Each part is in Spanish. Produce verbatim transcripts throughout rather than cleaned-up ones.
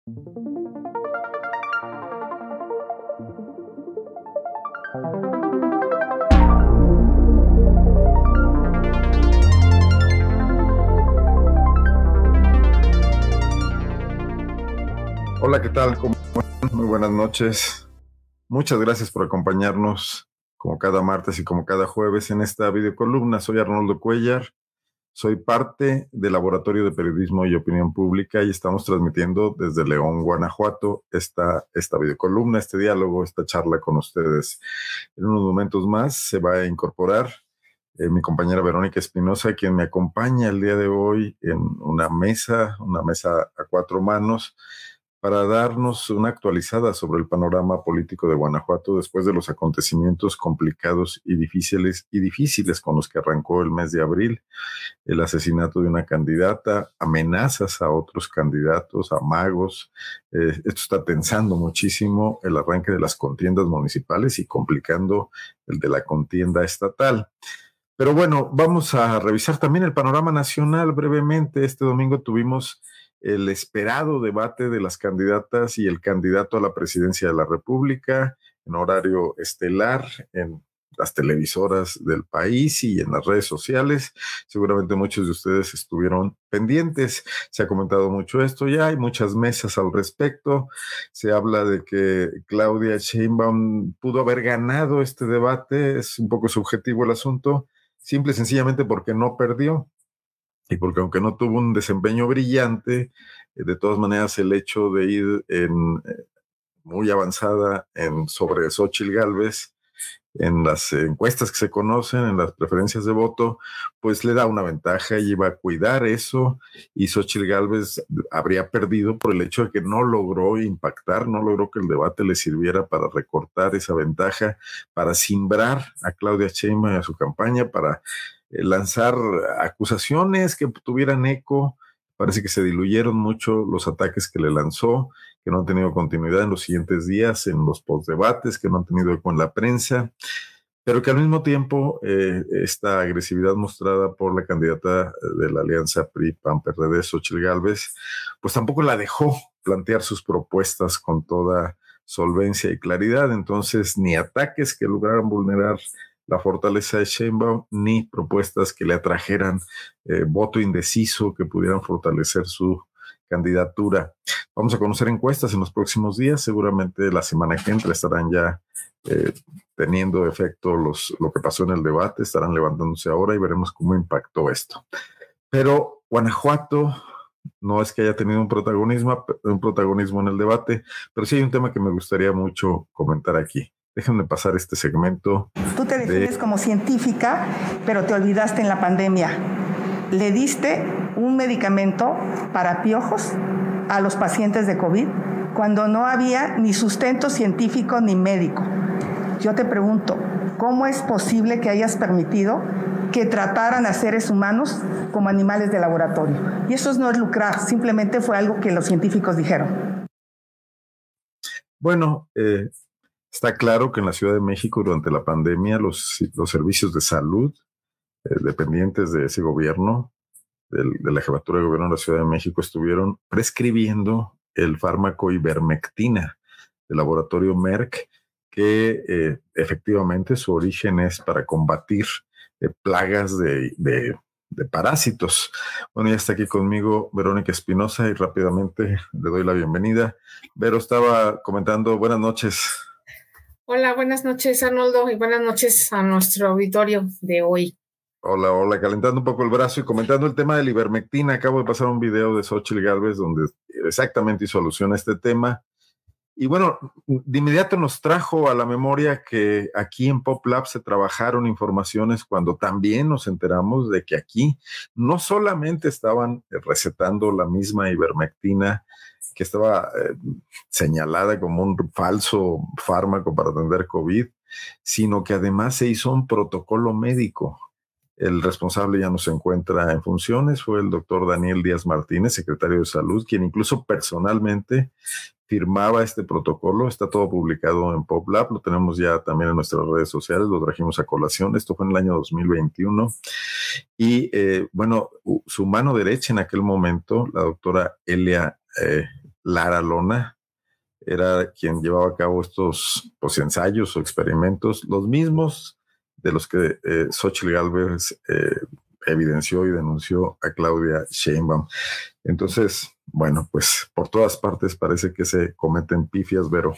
Hola, ¿qué tal? ¿Cómo están? Muy buenas noches. Muchas gracias por acompañarnos como cada martes y como cada jueves en esta videocolumna. Soy Arnoldo Cuellar, soy parte del Laboratorio de Periodismo y Opinión Pública y estamos transmitiendo desde León, Guanajuato, esta, esta videocolumna, este diálogo, esta charla con ustedes. En unos momentos más se va a incorporar eh, mi compañera Verónica Espinosa, quien me acompaña el día de hoy en una mesa, una mesa a cuatro manos, para darnos una actualizada sobre el panorama político de Guanajuato después de los acontecimientos complicados y difíciles y difíciles con los que arrancó el mes de abril, el asesinato de una candidata, amenazas a otros candidatos, amagos. Eh, esto está tensando muchísimo el arranque de las contiendas municipales y complicando el de la contienda estatal. Pero bueno, vamos a revisar también el panorama nacional brevemente. Este domingo tuvimos el esperado debate de las candidatas y el candidato a la presidencia de la República en horario estelar en las televisoras del país y en las redes sociales. Seguramente muchos de ustedes estuvieron pendientes. Se ha comentado mucho esto ya, hay muchas mesas al respecto. Se habla de que Claudia Sheinbaum pudo haber ganado este debate. Es un poco subjetivo el asunto, simple y sencillamente porque no perdió. Y porque aunque no tuvo un desempeño brillante, eh, de todas maneras el hecho de ir en, eh, muy avanzada en, sobre Xóchitl Gálvez, en las encuestas que se conocen, en las preferencias de voto, pues le da una ventaja y iba a cuidar eso, y Xóchitl Gálvez habría perdido por el hecho de que no logró impactar, no logró que el debate le sirviera para recortar esa ventaja, para simbrar a Claudia Sheinbaum y a su campaña, para eh, lanzar acusaciones que tuvieran eco. Parece que se diluyeron mucho los ataques que le lanzó, que no han tenido continuidad en los siguientes días, en los postdebates, que no han tenido eco en la prensa, pero que al mismo tiempo eh, esta agresividad mostrada por la candidata de la alianza P R I, P A N, P R D, Xóchitl Gálvez, pues tampoco la dejó plantear sus propuestas con toda solvencia y claridad. Entonces, ni ataques que lograran vulnerar la fortaleza de Sheinbaum, ni propuestas que le atrajeran eh, voto indeciso que pudieran fortalecer su candidatura. Vamos a conocer encuestas en los próximos días. Seguramente la semana que entra estarán ya eh, teniendo efecto los, lo que pasó en el debate, estarán levantándose ahora y veremos cómo impactó esto. Pero Guanajuato no es que haya tenido un protagonismo, un protagonismo en el debate, pero sí hay un tema que me gustaría mucho comentar aquí. Déjenme pasar este segmento. Tú te defines de... como científica, pero te olvidaste en la pandemia. Le diste un medicamento para piojos a los pacientes de COVID cuando no había ni sustento científico ni médico. Yo te pregunto, ¿cómo es posible que hayas permitido que trataran a seres humanos como animales de laboratorio? Y eso no es lucrar, simplemente fue algo que los científicos dijeron. Bueno, eh, está claro que en la Ciudad de México durante la pandemia los, los servicios de salud eh, dependientes de ese gobierno, de, de la jefatura de gobierno de la Ciudad de México, estuvieron prescribiendo el fármaco ivermectina del laboratorio Merck, que eh, efectivamente su origen es para combatir eh, plagas de, de, de parásitos. Bueno, ya está aquí conmigo Verónica Espinosa y rápidamente le doy la bienvenida. Vero estaba comentando, buenas noches. Hola, buenas noches, Arnoldo, y buenas noches a nuestro auditorio de hoy. Hola, hola, calentando un poco el brazo y comentando el tema de la ivermectina. Acabo de pasar un video de Xóchitl Gálvez donde exactamente hizo alusión a este tema. Y bueno, de inmediato nos trajo a la memoria que aquí en PopLab se trabajaron informaciones cuando también nos enteramos de que aquí no solamente estaban recetando la misma ivermectina que estaba eh, señalada como un falso fármaco para atender COVID, sino que además se hizo un protocolo médico. El responsable ya no se encuentra en funciones, fue el doctor Daniel Díaz Martínez, secretario de Salud, quien incluso personalmente firmaba este protocolo. Está todo publicado en PopLab, lo tenemos ya también en nuestras redes sociales, lo trajimos a colación. Esto fue en el año dos mil veintiuno. Y eh, bueno, su mano derecha en aquel momento, la doctora Elia eh, Lara Lona, era quien llevaba a cabo estos pues, ensayos o experimentos, los mismos de los que eh, Xóchitl Gálvez eh, evidenció y denunció a Claudia Sheinbaum. Entonces, bueno, pues por todas partes parece que se cometen pifias, Vero.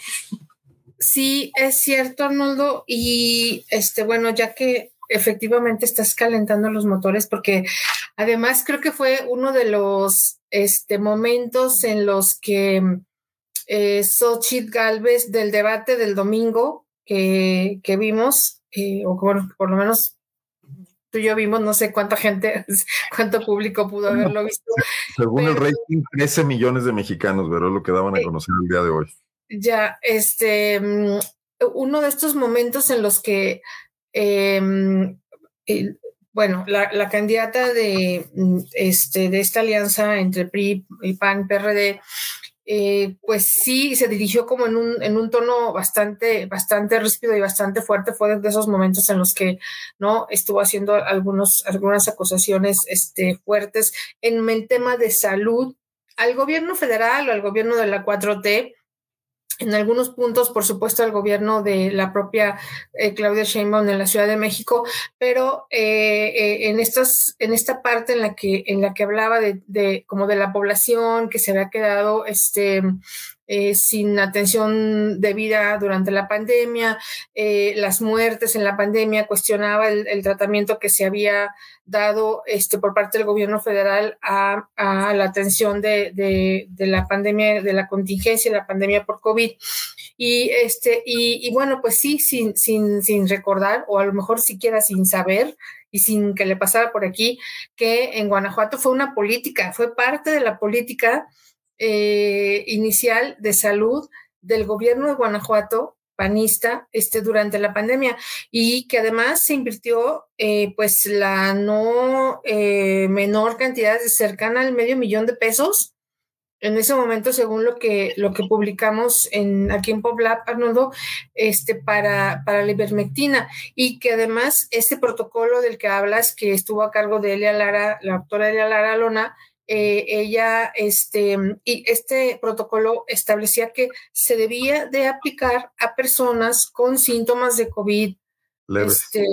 Sí, es cierto, Arnoldo, y este, bueno, ya que efectivamente estás calentando los motores, porque además creo que fue uno de los este, momentos en los que eh, Xóchitl Gálvez del debate del domingo que, que vimos, eh, o bueno, por lo menos tú y yo vimos, no sé cuánta gente, cuánto público pudo haberlo visto. Según pero, el rating, trece millones de mexicanos, pero es lo que daban a conocer el día de hoy. Ya, este, uno de estos momentos en los que, eh, el, bueno, la, la candidata de, este, de esta alianza entre P R I y P A N, P R D, eh, pues sí, se dirigió como en un, en un tono bastante, bastante ríspido y bastante fuerte. Fue de esos momentos en los que, ¿no? Estuvo haciendo algunos, algunas acusaciones, este, fuertes en el tema de salud al gobierno federal o al gobierno de la cuatro T. En algunos puntos, por supuesto, al gobierno de la propia eh, Claudia Sheinbaum en la Ciudad de México, pero eh, eh, en estas, en esta parte en la que, en la que hablaba de, de como de la población que se había quedado, este, eh, sin atención debida durante la pandemia, eh, las muertes en la pandemia, cuestionaba el, el tratamiento que se había dado este, por parte del gobierno federal a, a la atención de, de, de la pandemia, de la contingencia de la pandemia por COVID. Y, este, y, y bueno, pues sí, sin, sin, sin recordar, o a lo mejor siquiera sin saber, y sin que le pasara por aquí, que en Guanajuato fue una política, fue parte de la política eh, inicial de salud del gobierno de Guanajuato, panista, este, durante la pandemia, y que además se invirtió eh, pues la no eh, menor cantidad, cercana al medio millón de pesos en ese momento, según lo que lo que publicamos en aquí en PopLab, Arnoldo, este para para la ivermectina, y que además este protocolo del que hablas, que estuvo a cargo de Elia Lara, la doctora Elia Lara Lona, eh, ella este y este protocolo establecía que se debía de aplicar a personas con síntomas de COVID. Leves. Este,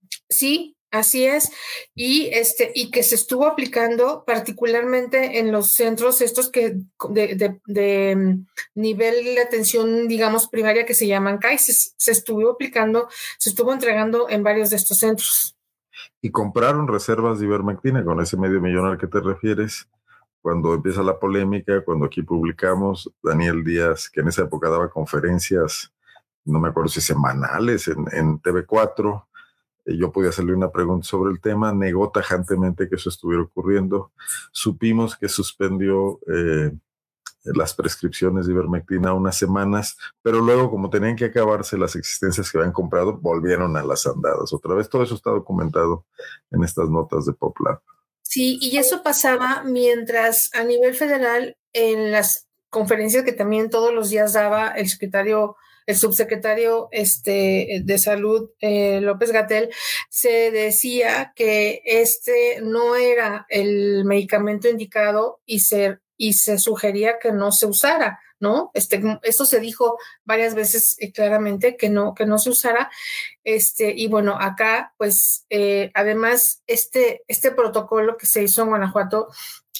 sí. Así es, y este y que se estuvo aplicando particularmente en los centros estos que de, de, de nivel de atención, digamos, primaria, que se llaman C A I, se, se estuvo aplicando, se estuvo entregando en varios de estos centros. Y compraron reservas de ivermectina con ese medio millón al que te refieres. Cuando empieza la polémica, cuando aquí publicamos, Daniel Díaz, que en esa época daba conferencias, no me acuerdo si semanales, en, en T V cuatro, yo podía hacerle una pregunta sobre el tema, negó tajantemente que eso estuviera ocurriendo. Supimos que suspendió eh, las prescripciones de ivermectina unas semanas, pero luego, como tenían que acabarse las existencias que habían comprado, volvieron a las andadas. Otra vez, todo eso está documentado en estas notas de PopLab. Sí, y eso pasaba mientras a nivel federal, en las conferencias que también todos los días daba el secretario el subsecretario este, de Salud, eh, López-Gatell, se decía que este no era el medicamento indicado y se, y se sugería que no se usara, ¿no? Este, eso se dijo varias veces eh, claramente, que no, que no se usara. Este, y bueno, acá, pues, eh, además, este, este protocolo que se hizo en Guanajuato,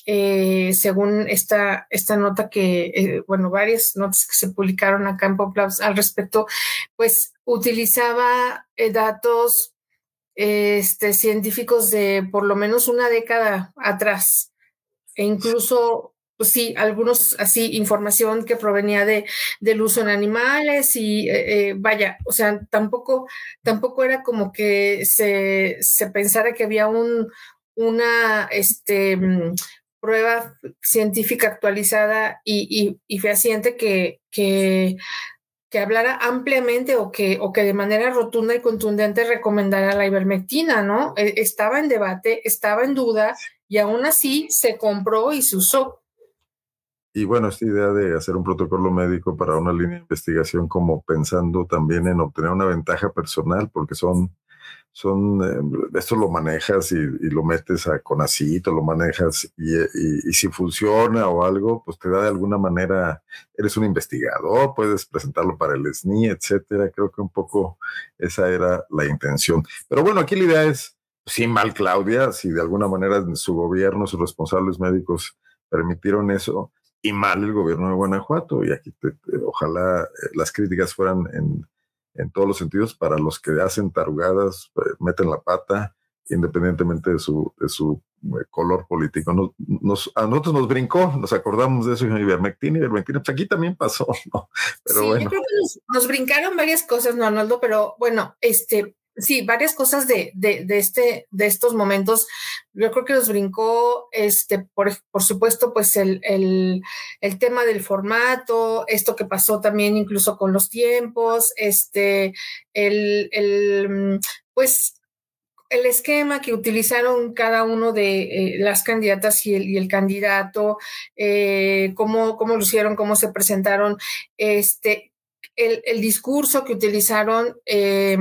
Eh, según esta, esta nota que, eh, bueno, varias notas que se publicaron acá en PopLab al respecto, pues utilizaba eh, datos eh, este, científicos de por lo menos una década atrás, e incluso, pues sí, algunos así, información que provenía de, del uso en animales y eh, eh, vaya, o sea, tampoco, tampoco era como que se, se pensara que había un, una, este, prueba científica actualizada y, y, y fehaciente que, que, que hablara ampliamente o que, o que de manera rotunda y contundente recomendara la ivermectina, ¿no? Estaba en debate, estaba en duda, y aún así se compró y se usó. Y bueno, esta idea de hacer un protocolo médico para una línea de investigación, como pensando también en obtener una ventaja personal, porque son son, eh, esto lo manejas y, y lo metes a Conacito, lo manejas y, y, y si funciona o algo, pues te da de alguna manera, eres un investigador, puedes presentarlo para el S N I, etcétera. Creo que un poco esa era la intención. Pero bueno, aquí la idea es, sí, mal Claudia, si de alguna manera en su gobierno, sus responsables médicos permitieron eso, y mal el gobierno de Guanajuato, y aquí te, te, ojalá eh, las críticas fueran en en todos los sentidos, para los que hacen tarugadas, meten la pata, independientemente de su, de su color político. Nos, nos, a nosotros nos brincó, nos acordamos de eso, y ivermectina, ivermectina, pues aquí también pasó, ¿no? Pero sí, bueno. Yo creo que nos, nos brincaron varias cosas, ¿no, Arnoldo? Pero bueno, este, sí, varias cosas de, de, de, este, de estos momentos. Yo creo que nos brincó, este, por, por supuesto, pues el, el, el tema del formato, esto que pasó también incluso con los tiempos, este, el, el pues el esquema que utilizaron cada uno de eh, las candidatas y el, y el candidato, eh, cómo, cómo lo hicieron, cómo se presentaron, este, el, el discurso que utilizaron eh,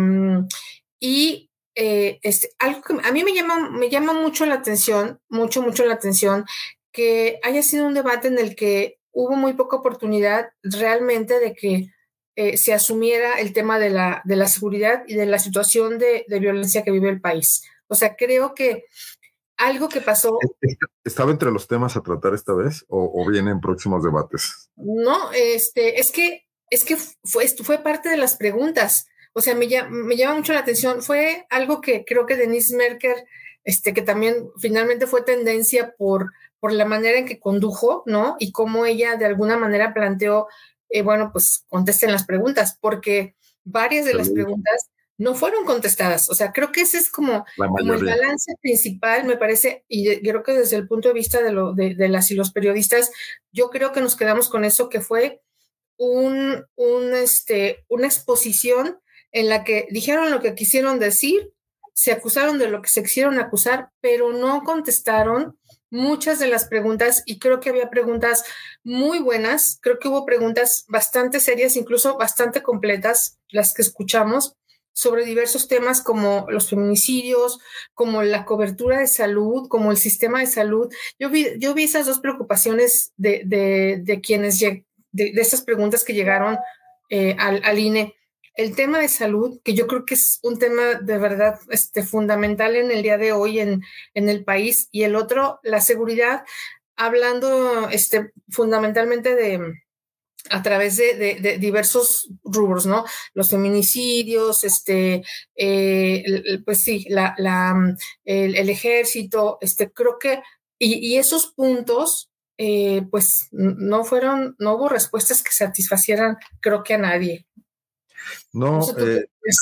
y eh, este, algo que a mí me llama, me llama mucho la atención, mucho, mucho la atención, que haya sido un debate en el que hubo muy poca oportunidad realmente de que Eh, se asumiera el tema de la, de la seguridad y de la situación de, de violencia que vive el país. O sea, creo que algo que pasó... ¿Estaba entre los temas a tratar esta vez o, o vienen próximos debates? No, este, es que, es que fue, fue parte de las preguntas. O sea, me, me llama mucho la atención. Fue algo que creo que Denise Merker, este, que también finalmente fue tendencia por, por la manera en que condujo, ¿no? Y cómo ella de alguna manera planteó, eh, bueno, pues contesten las preguntas, porque varias de las preguntas no fueron contestadas. O sea, creo que ese es como, como el balance principal, me parece, y de, creo que desde el punto de vista de, lo, de, de las y los periodistas, yo creo que nos quedamos con eso, que fue un, un, este, una exposición en la que dijeron lo que quisieron decir, se acusaron de lo que se quisieron acusar, pero no contestaron muchas de las preguntas, y creo que había preguntas muy buenas, creo que hubo preguntas bastante serias, incluso bastante completas, las que escuchamos, sobre diversos temas como los feminicidios, como la cobertura de salud, como el sistema de salud. Yo vi, yo vi esas dos preocupaciones de, de, de quienes, de, de estas preguntas que llegaron eh, al, al I N E. El tema de salud, que yo creo que es un tema de verdad este, fundamental en el día de hoy en, en el país, y el otro, la seguridad, hablando este, fundamentalmente de a través de, de, de diversos rubros, ¿no? Los feminicidios, este, eh, el, pues sí, la, la, el, el ejército, este, creo que, y, y esos puntos, eh, pues no fueron, no hubo respuestas que satisfacieran, creo que a nadie. No, no, sé eh,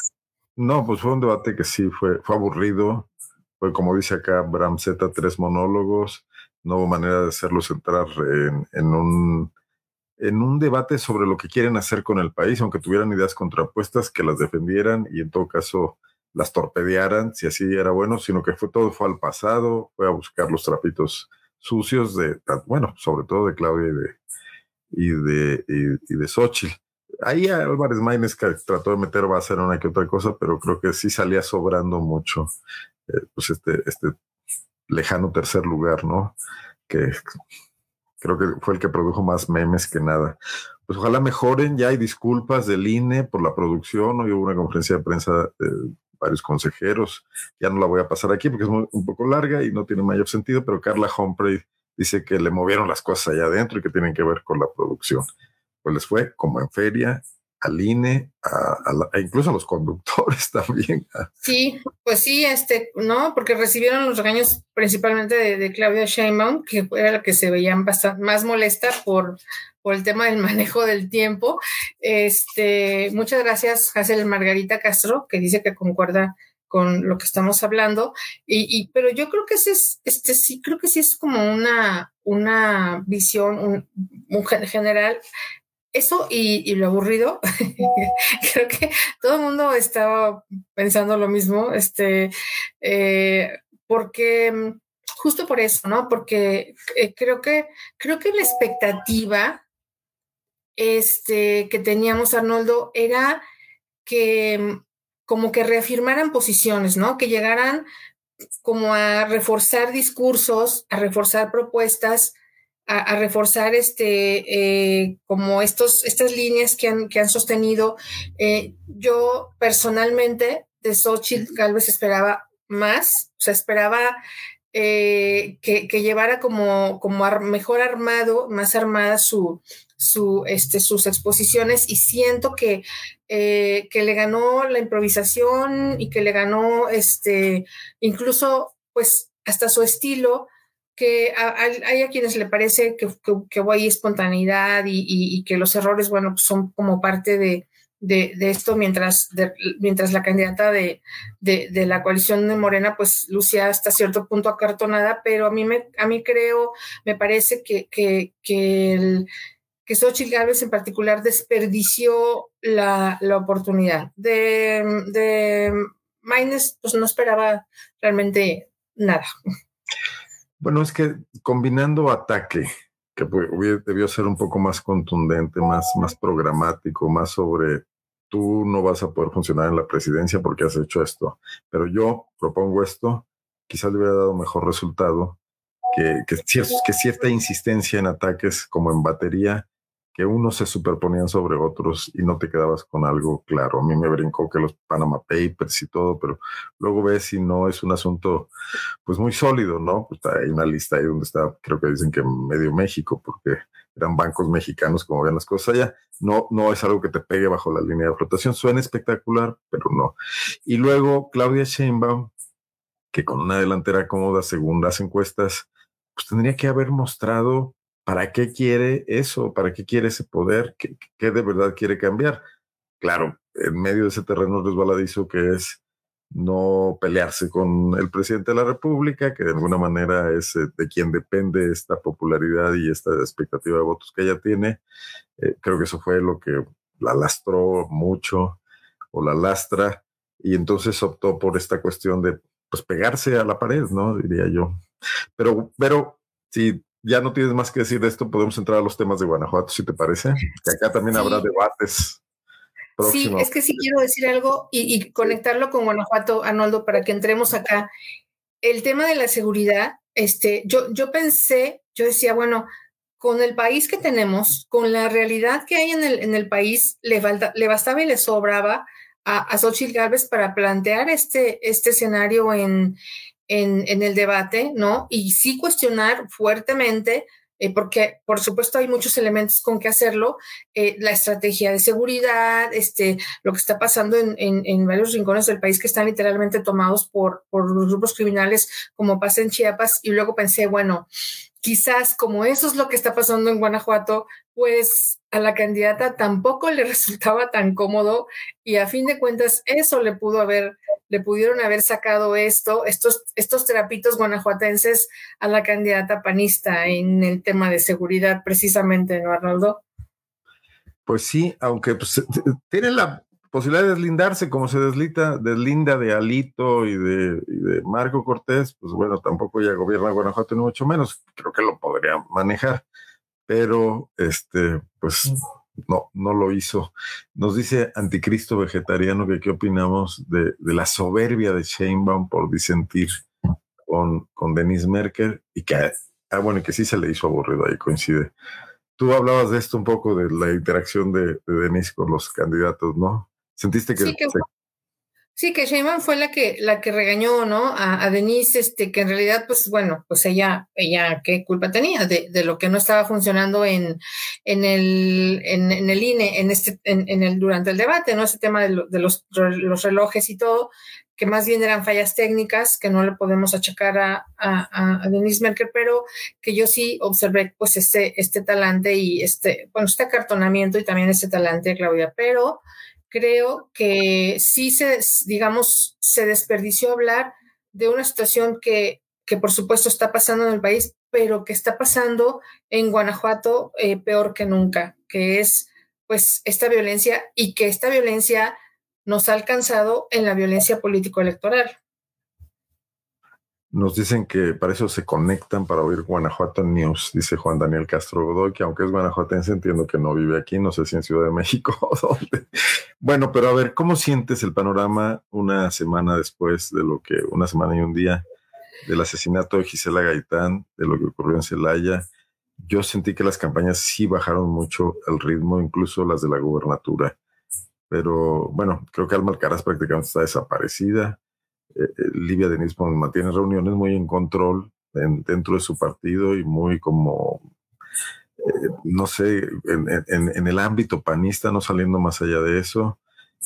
no, pues fue un debate que sí fue, fue aburrido. Fue, como dice acá Bram Z, tres monólogos. No hubo manera de hacerlos entrar en, en un en un debate sobre lo que quieren hacer con el país, aunque tuvieran ideas contrapuestas, que las defendieran y en todo caso las torpedearan, si así era bueno, sino que fue todo fue al pasado, fue a buscar los trapitos sucios de, bueno, sobre todo de Claudia y de y de, y, y de Xochitl. Ahí Álvarez Maínez que trató de meter base en una que otra cosa, pero creo que sí salía sobrando mucho eh, pues este, este lejano tercer lugar, ¿no? Que creo que fue el que produjo más memes que nada. Pues ojalá mejoren, ya hay disculpas del I N E por la producción, hoy hubo una conferencia de prensa de varios consejeros, ya no la voy a pasar aquí porque es muy, un poco larga y no tiene mayor sentido, pero Carla Humphrey dice que le movieron las cosas allá adentro y que tienen que ver con la producción. Pues les fue como en feria, al I N E, a, a la, a incluso a los conductores también. Sí, pues sí, este, ¿no? Porque recibieron los regaños principalmente de, de Claudia Sheinbaum, que era la que se veían bastante más molesta por, por el tema del manejo del tiempo. Este, muchas gracias, Hazel Margarita Castro, que dice que concuerda con lo que estamos hablando. Y, y pero yo creo que ese es, este sí, creo que sí es como una, una visión, un, un general. Eso y, y lo aburrido, creo que todo el mundo estaba pensando lo mismo, este, eh, porque justo por eso, ¿no? Porque eh, creo que creo que la expectativa este, que teníamos, Arnoldo, era que como que reafirmaran posiciones, ¿no? Que llegaran como a reforzar discursos, a reforzar propuestas, a, a reforzar este, eh, como estos, estas líneas que han, que han sostenido. Eh, yo personalmente de Xóchitl Gálvez esperaba más, o sea, esperaba eh, que, que llevara como, como ar, mejor armado, más armada su, su, este, sus exposiciones, y siento que, eh, que le ganó la improvisación y que le ganó este, incluso pues hasta su estilo, que a, a, hay a quienes le parece que, que, que hay espontaneidad y, y, y que los errores, bueno, pues son como parte de, de, de esto, mientras, de, mientras la candidata de, de, de la coalición de Morena pues lucía hasta cierto punto acartonada, pero a mí, me, a mí creo, me parece que, que, que el que Xóchitl Gálvez en particular desperdició la, la oportunidad. De, de Maynes, pues no esperaba realmente nada. Bueno, es que combinando ataque, que debió ser un poco más contundente, más, más programático, más sobre tú no vas a poder funcionar en la presidencia porque has hecho esto, pero yo propongo esto, quizás le hubiera dado mejor resultado que, que, que cierta insistencia en ataques como en batería, que unos se superponían sobre otros y no te quedabas con algo claro. A mí me brincó que los Panama Papers y todo, pero luego ves si no es un asunto pues muy sólido, ¿no? Pues hay una lista ahí donde está, creo que dicen que medio México, porque eran bancos mexicanos como ven las cosas allá. No, no es algo que te pegue bajo la línea de flotación. Suena espectacular, pero no. Y luego Claudia Sheinbaum, que con una delantera cómoda según las encuestas, pues tendría que haber mostrado para qué quiere eso, para qué quiere ese poder, qué, qué de verdad quiere cambiar. Claro, en medio de ese terreno resbaladizo que es no pelearse con el presidente de la República, que de alguna manera es de quien depende esta popularidad y esta expectativa de votos que ella tiene. Eh, creo que eso fue lo que la lastró mucho o la lastra, y entonces optó por esta cuestión de pues pegarse a la pared, ¿no? Diría yo. Pero, pero si ya no tienes más que decir de esto, podemos entrar a los temas de Guanajuato, si te parece, que acá también sí habrá debates. Sí, es que sí quiero decir algo y, y conectarlo con Guanajuato, Arnoldo, para que entremos acá. El tema de la seguridad, este, yo, yo pensé, yo decía, bueno, con el país que tenemos, con la realidad que hay en el, en el país, le, falta, le bastaba y le sobraba a, a Xóchitl Gálvez para plantear este, este escenario en, en, en el debate, ¿no? Y sí cuestionar fuertemente, Eh, porque por supuesto hay muchos elementos con que hacerlo, eh, la estrategia de seguridad, este, lo que está pasando en, en, en varios rincones del país que están literalmente tomados por, por los grupos criminales, como pasa en Chiapas, y luego pensé, bueno, quizás como eso es lo que está pasando en Guanajuato, pues a la candidata tampoco le resultaba tan cómodo, y a fin de cuentas eso le pudo haber, le pudieron haber sacado esto, estos, estos trapitos guanajuatenses a la candidata panista en el tema de seguridad precisamente, ¿no, Arnoldo? Pues sí, aunque pues, tiene la posibilidad de deslindarse como se deslita, deslinda de Alito y de, y de Marco Cortés, pues bueno, tampoco ya gobierna Guanajuato ni mucho menos, creo que lo podría manejar, pero este, pues no, no lo hizo. Nos dice Anticristo Vegetariano que qué opinamos de, de la soberbia de Sheinbaum por disentir con, con Denise Merker, y que, ah, bueno, y que sí se le hizo aburrido, ahí coincide. Tú hablabas de esto un poco, de la interacción de, de Denise con los candidatos, ¿no? ¿Sentiste que...? Sí, que se... Sí, que Sheinbaum fue la que la que regañó, ¿no? A, a Denise, este, que en realidad, pues bueno, pues ella, ella qué culpa tenía de, de lo que no estaba funcionando en, en el, en, en el I N E, en este, en, en el, durante el debate, ¿no? Ese tema de, lo, de los, los relojes y todo, que más bien eran fallas técnicas, que no le podemos achacar a, a, a Denise Merker, pero que yo sí observé, pues, este, este talante y este, bueno, este acartonamiento y también este talante, Claudia, pero creo que sí se, digamos, se desperdició hablar de una situación que, que por supuesto está pasando en el país, pero que está pasando en Guanajuato eh, peor que nunca, que es pues esta violencia, y que esta violencia nos ha alcanzado en la violencia político-electoral. Nos dicen que para eso se conectan para oír Guanajuato News, dice Juan Daniel Castro Godoy, que aunque es guanajuatense, entiendo que no vive aquí, no sé si en Ciudad de México o dónde. Bueno, pero a ver, ¿cómo sientes el panorama una semana después de lo que, una semana y un día del asesinato de Gisela Gaitán, de lo que ocurrió en Celaya? Yo sentí que las campañas sí bajaron mucho el ritmo, incluso las de la gubernatura. Pero bueno, creo que Alma Alcaraz prácticamente está desaparecida. Eh, Livia Denis mantiene reuniones muy en control en, dentro de su partido y muy como, eh, no sé, en, en, en el ámbito panista, no saliendo más allá de eso.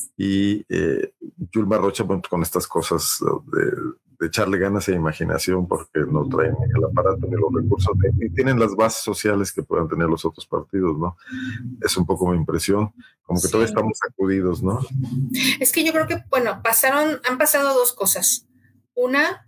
Y eh, Yulma Rocha, bueno, con estas cosas de, de echarle ganas e imaginación, porque no traen ni el aparato ni los recursos, ni, ni tienen las bases sociales que puedan tener los otros partidos, ¿no? Es un poco mi impresión, como que sí. Todavía estamos sacudidos, ¿no? Es que yo creo que, bueno, pasaron, han pasado dos cosas. Una,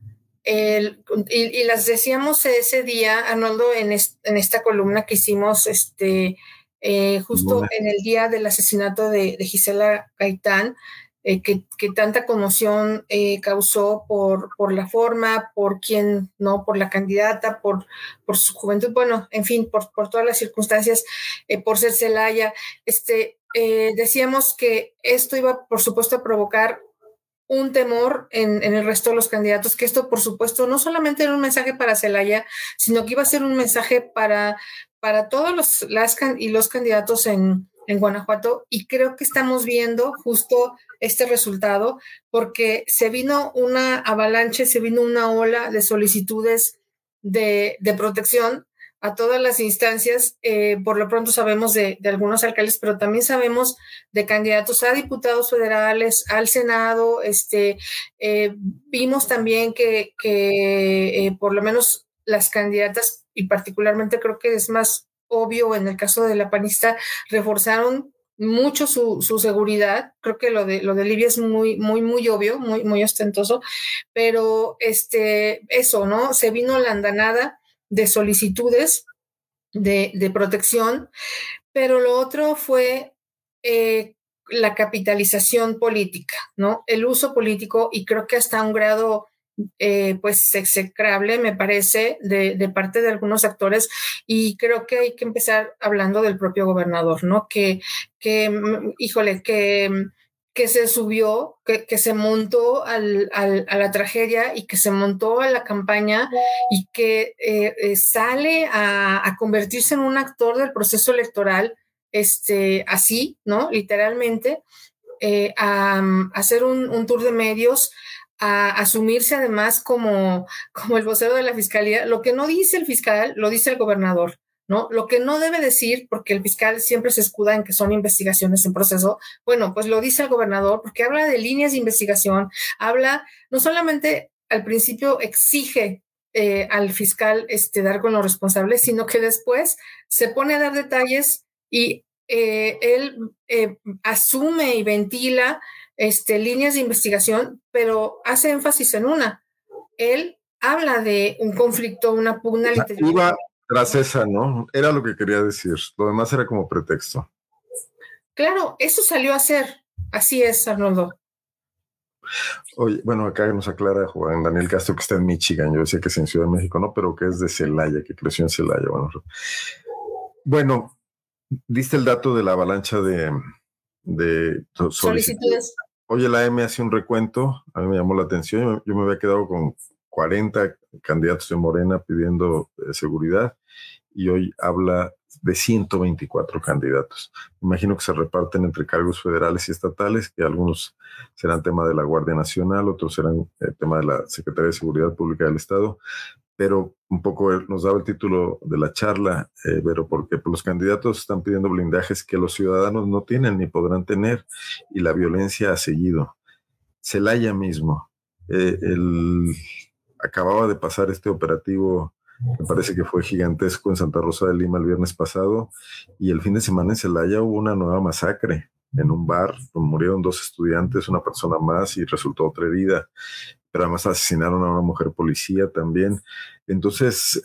el, y, y las decíamos ese día, Arnoldo, en, es, en esta columna que hicimos, este, eh, justo bueno. en el día del asesinato de, de Gisela Gaitán, eh, que, que tanta conmoción eh, causó por, por la forma, por quién, no, por la candidata, por, por su juventud, bueno, en fin, por, por todas las circunstancias, eh, por ser Celaya. Este, eh, decíamos que esto iba, por supuesto, a provocar un temor en, en el resto de los candidatos, que esto, por supuesto, no solamente era un mensaje para Celaya, sino que iba a ser un mensaje para, para todos los, las y los candidatos en, en Guanajuato, y creo que estamos viendo justo este resultado, porque se vino una avalancha, se vino una ola de solicitudes de, de protección a todas las instancias. Eh, por lo pronto sabemos de, de algunos alcaldes, pero también sabemos de candidatos a diputados federales, al Senado. Este, eh, vimos también que, que eh, por lo menos las candidatas, y particularmente creo que es más obvio en el caso de la panista, reforzaron mucho su, su seguridad. Creo que lo de, lo de Livia es muy, muy, muy obvio, muy, muy ostentoso, pero este, eso, ¿no? Se vino la andanada de solicitudes de, de protección, pero lo otro fue eh, la capitalización política, ¿no? El uso político, y creo que hasta un grado eh, pues execrable, me parece, de, de parte de algunos actores, y creo que hay que empezar hablando del propio gobernador, ¿no? Que, que híjole, que que se subió, que, que se montó al, al, a la tragedia y que se montó a la campaña y que eh, eh, sale a, a convertirse en un actor del proceso electoral, este, así, ¿no? Literalmente, eh, a, a hacer un, un tour de medios, a asumirse además como, como el vocero de la fiscalía. Lo que no dice el fiscal, lo dice el gobernador, ¿no? Lo que no debe decir, porque el fiscal siempre se escuda en que son investigaciones en proceso, bueno, pues lo dice el gobernador, porque habla de líneas de investigación, habla, no solamente al principio exige eh, al fiscal este, dar con los responsables, sino que después se pone a dar detalles y eh, él eh, asume y ventila este, líneas de investigación, pero hace énfasis en una. Él habla de un conflicto, una pugna literal. Tras esa, ¿no? Era lo que quería decir. Lo demás era como pretexto. Claro, eso salió a ser. Así es, Arnoldo. Oye, bueno, acá nos aclara Juan Daniel Castro que está en Michigan. Yo decía que es en Ciudad de México, no, pero que es de Celaya, que creció en Celaya. Bueno, bueno, diste el dato de la avalancha de, de solicitudes. solicitudes. Oye, la M hace un recuento. A mí me llamó la atención. Yo me había quedado con cuarenta candidatos de Morena pidiendo eh, seguridad, y hoy habla de ciento veinticuatro candidatos. Me imagino que se reparten entre cargos federales y estatales, que algunos serán tema de la Guardia Nacional, otros serán eh, tema de la Secretaría de Seguridad Pública del Estado, pero un poco nos daba el título de la charla, eh, pero porque pues, los candidatos están pidiendo blindajes que los ciudadanos no tienen ni podrán tener, y la violencia ha seguido. Celaya mismo, eh, el... acababa de pasar este operativo, me parece que fue gigantesco, en Santa Rosa de Lima el viernes pasado, y el fin de semana en Celaya hubo una nueva masacre en un bar, donde murieron dos estudiantes, una persona más, y resultó otra herida, pero además asesinaron a una mujer policía también. Entonces,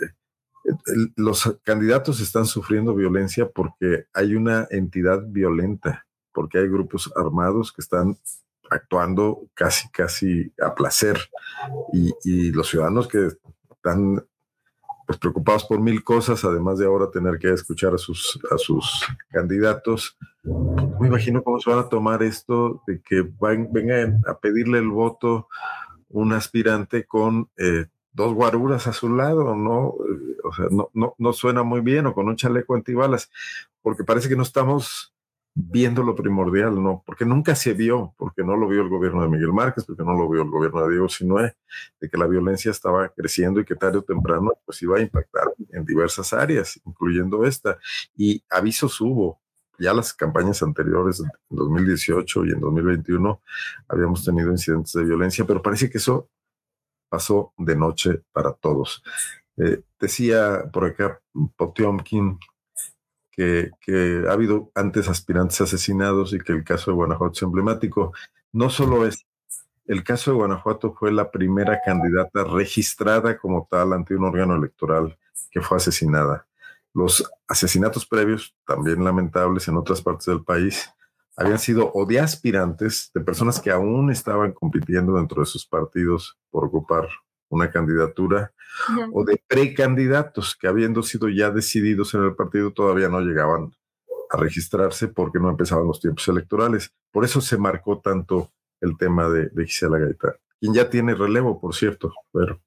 los candidatos están sufriendo violencia porque hay una entidad violenta, porque hay grupos armados que están actuando casi, casi a placer. Y, y los ciudadanos que están pues, preocupados por mil cosas, además de ahora tener que escuchar a sus, a sus candidatos, me imagino cómo se van a tomar esto de que van, vengan a pedirle el voto un aspirante con eh, dos guaruras a su lado, ¿no? O sea, no, no, no suena muy bien, o con un chaleco antibalas, porque parece que no estamos viendo lo primordial, ¿no? Porque nunca se vio, porque no lo vio el gobierno de Miguel Márquez, porque no lo vio el gobierno de Diego Sinue, de que la violencia estaba creciendo y que tarde o temprano pues iba a impactar en diversas áreas, incluyendo esta. Y avisos hubo. Ya las campañas anteriores, en dos mil dieciocho y en dos mil veintiuno, habíamos tenido incidentes de violencia, pero parece que eso pasó de noche para todos. Eh, decía por acá Potiomkin que, que ha habido antes aspirantes asesinados y que el caso de Guanajuato es emblemático. No solo es, el caso de Guanajuato fue la primera candidata registrada como tal ante un órgano electoral que fue asesinada. Los asesinatos previos, también lamentables en otras partes del país, habían sido o de aspirantes, de personas que aún estaban compitiendo dentro de sus partidos por ocupar una candidatura, uh-huh. o de precandidatos que, habiendo sido ya decididos en el partido, todavía no llegaban a registrarse porque no empezaban los tiempos electorales. Por eso se marcó tanto el tema de, de Gisela Gaitán, quien ya tiene relevo, por cierto, pero...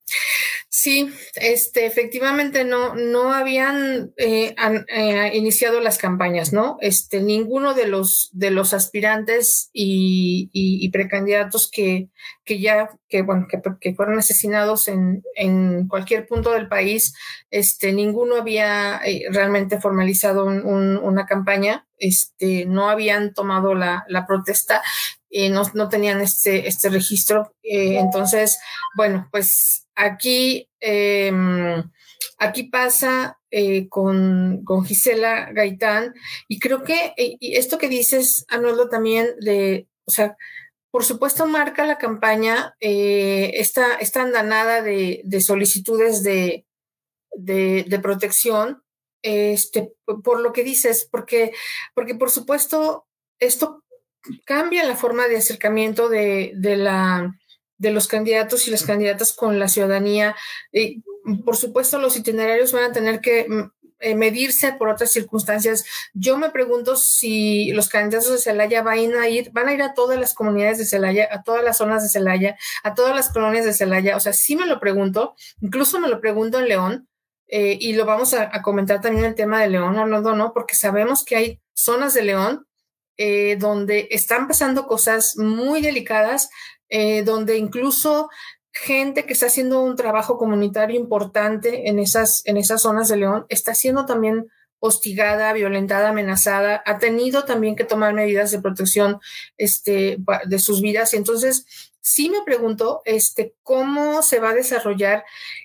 Sí, este, efectivamente no, no habían eh, an, eh, iniciado las campañas, ¿no? Este, ninguno de los de los aspirantes y, y, y precandidatos que, que ya, que bueno, que, que fueron asesinados en, en cualquier punto del país, este, ninguno había eh, realmente formalizado un, un, una campaña, este, no habían tomado la, la protesta. Eh, no, no tenían este, este registro. Eh, entonces, bueno, pues aquí, eh, aquí pasa eh, con, con Gisela Gaitán, y creo que eh, y esto que dices, Arnoldo, también de, o sea, por supuesto marca la campaña, eh, esta, esta andanada de, de solicitudes de, de, de protección, este, por lo que dices, porque, porque por supuesto esto cambia la forma de acercamiento de, de, la, de los candidatos y las candidatas con la ciudadanía. Y, por supuesto, los itinerarios van a tener que eh, medirse por otras circunstancias. Yo me pregunto si los candidatos de Celaya van a ir, van a ir a todas las comunidades de Celaya, a todas las zonas de Celaya, a todas las colonias de Celaya. O sea, sí me lo pregunto, incluso me lo pregunto en León, eh, y lo vamos a, a comentar también el tema de León, o no, no, porque sabemos que hay zonas de León Eh, donde están pasando cosas muy delicadas, eh, donde incluso gente que está haciendo un trabajo comunitario importante en esas, en esas zonas de León está siendo también hostigada, violentada, amenazada, ha tenido también que tomar medidas de protección este, de sus vidas. Y entonces sí me pregunto este, cómo se va a desarrollar.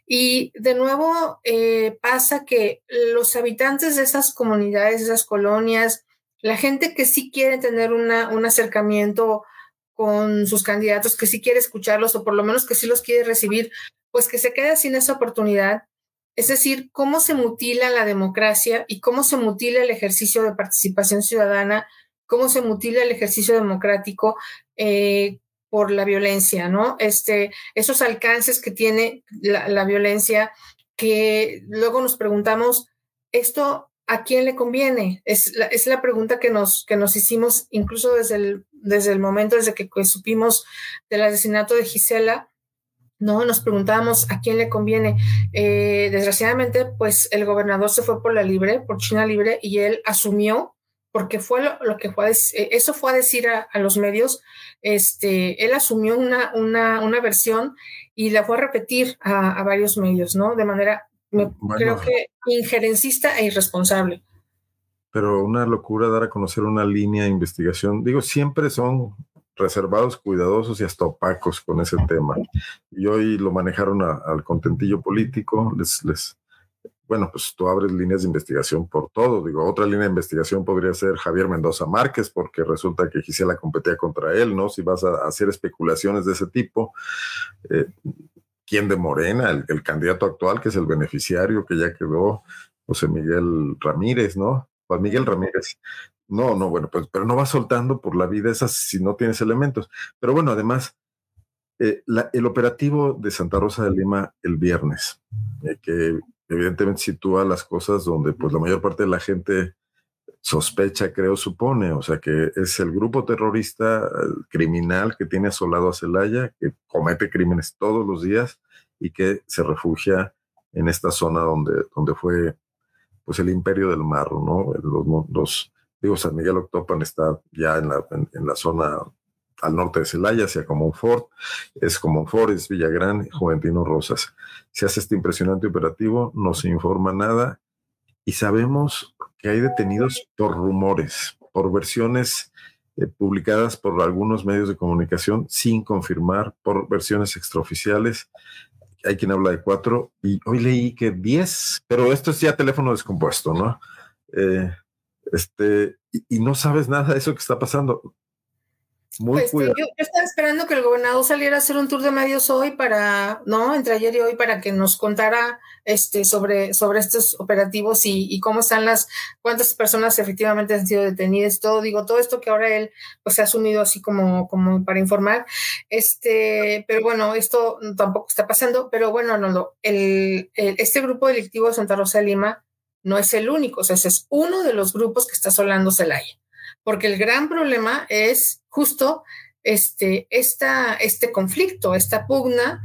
Y de nuevo eh, pasa que los habitantes de esas comunidades, de esas colonias, la gente que sí quiere tener una, un acercamiento con sus candidatos, que sí quiere escucharlos, o por lo menos que sí los quiere recibir, pues que se queda sin esa oportunidad. Es decir, cómo se mutila la democracia y cómo se mutila el ejercicio de participación ciudadana, cómo se mutila el ejercicio democrático eh, por la violencia, ¿no? Este, esos alcances que tiene la, la violencia, que luego nos preguntamos, ¿esto a quién le conviene? Es la, es la pregunta que nos, que nos hicimos incluso desde el, desde el momento, desde que pues, supimos del asesinato de Gisela, ¿no? Nos preguntábamos a quién le conviene. Eh, desgraciadamente, pues el gobernador se fue por la libre, por China Libre, y él asumió, porque fue lo, lo que fue a decir, eso fue a decir a, a los medios, este, él asumió una, una, una versión y la fue a repetir a, a varios medios, ¿no? De manera Me, bueno, creo que injerencista e irresponsable. Pero una locura dar a conocer una línea de investigación. Digo, siempre son reservados, cuidadosos y hasta opacos con ese tema. Y hoy lo manejaron a, al contentillo político. Les, les, bueno, pues tú abres líneas de investigación por todo. Digo, otra línea de investigación podría ser Javier Mendoza Márquez, porque resulta que Gisela competía contra él, ¿no? Si vas a hacer especulaciones de ese tipo. Eh, ¿Quién de Morena? El, el candidato actual, que es el beneficiario, que ya quedó, José Miguel Ramírez, ¿no? Juan Miguel Ramírez. No, no, bueno, pues, pero no vas soltando por la vida esas si no tienes elementos. Pero bueno, además, eh, la, el operativo de Santa Rosa de Lima el viernes, eh, que evidentemente sitúa las cosas donde pues la mayor parte de la gente sospecha, creo, supone, o sea, que es el grupo terrorista eh, criminal que tiene asolado a Celaya, que comete crímenes todos los días y que se refugia en esta zona donde, donde fue pues el imperio del marro, ¿no? Los, los digo, San Miguel Octopan está ya en la, en, en la zona al norte de Celaya, hacia Comonfort, es Comonfort, es Villagrán, Juventino Rosas. Se hace este impresionante operativo, no se informa nada y sabemos que hay detenidos por rumores, por versiones eh, publicadas por algunos medios de comunicación sin confirmar, por versiones extraoficiales. Hay quien habla de cuatro y hoy leí que diez, pero esto es ya teléfono descompuesto, ¿no? Eh, este, y, y no sabes nada de eso que está pasando. Muy Este, cuidado. yo, yo estaba esperando que el gobernador saliera a hacer un tour de medios hoy para, ¿no? Entre ayer y hoy para que nos contara este, sobre, sobre estos operativos y, y cómo están las, cuántas personas efectivamente han sido detenidas, todo, digo, todo esto que ahora él pues se ha asumido así como, como para informar. Este, pero bueno, esto tampoco está pasando, pero bueno, no, no, el, el, este grupo delictivo de Santa Rosa de Lima no es el único, o sea, ese es uno de los grupos que está asolando Celaya. Porque el gran problema es justo este, esta, este conflicto, esta pugna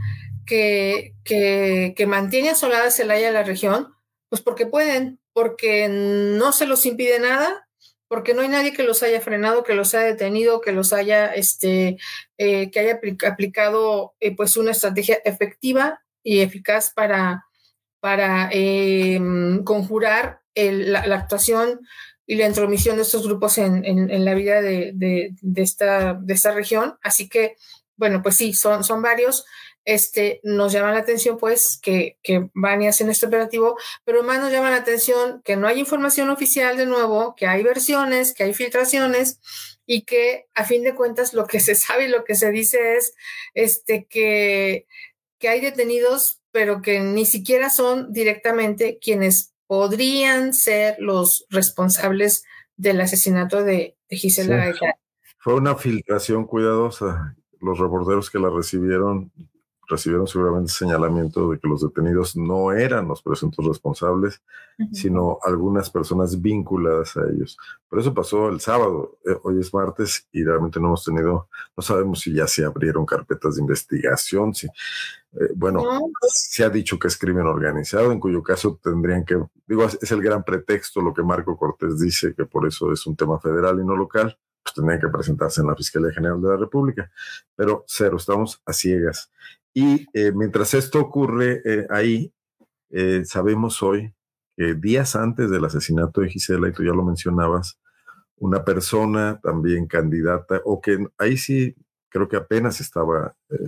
que, que, que mantiene asolada Celaya la región, pues porque pueden, porque no se los impide nada, porque no hay nadie que los haya frenado, que los haya detenido, que los haya, este, eh, que haya aplicado eh, pues una estrategia efectiva y eficaz para, para eh, conjurar el, la, la actuación y la intromisión de estos grupos en, en, en la vida de, de, de, esta, de esta región. Así que, bueno, pues sí, son, son varios. Este, nos llama la atención, pues, que, que van y hacen este operativo, pero más nos llama la atención que no hay información oficial de nuevo, que hay versiones, que hay filtraciones y que, a fin de cuentas, lo que se sabe y lo que se dice es este, que, que hay detenidos, pero que ni siquiera son directamente quienes podrían ser los responsables del asesinato de, de Gisela sí. Gaitán. Fue una filtración cuidadosa. Los reporteros que la recibieron recibieron seguramente señalamiento de que los detenidos no eran los presuntos responsables, uh-huh. sino algunas personas vinculadas a ellos. Por eso pasó el sábado. Eh, hoy es martes y realmente no hemos tenido, no sabemos si ya se abrieron carpetas de investigación, si Eh, bueno, no. se ha dicho que es crimen organizado, en cuyo caso tendrían que, digo, es el gran pretexto lo que Marco Cortés dice, que por eso es un tema federal y no local, pues tendrían que presentarse en la Fiscalía General de la República, pero cero, estamos a ciegas. Y eh, mientras esto ocurre eh, ahí, eh, sabemos hoy que días antes del asesinato de Gisela, y tú ya lo mencionabas, una persona también candidata, o que ahí sí creo que apenas estaba eh,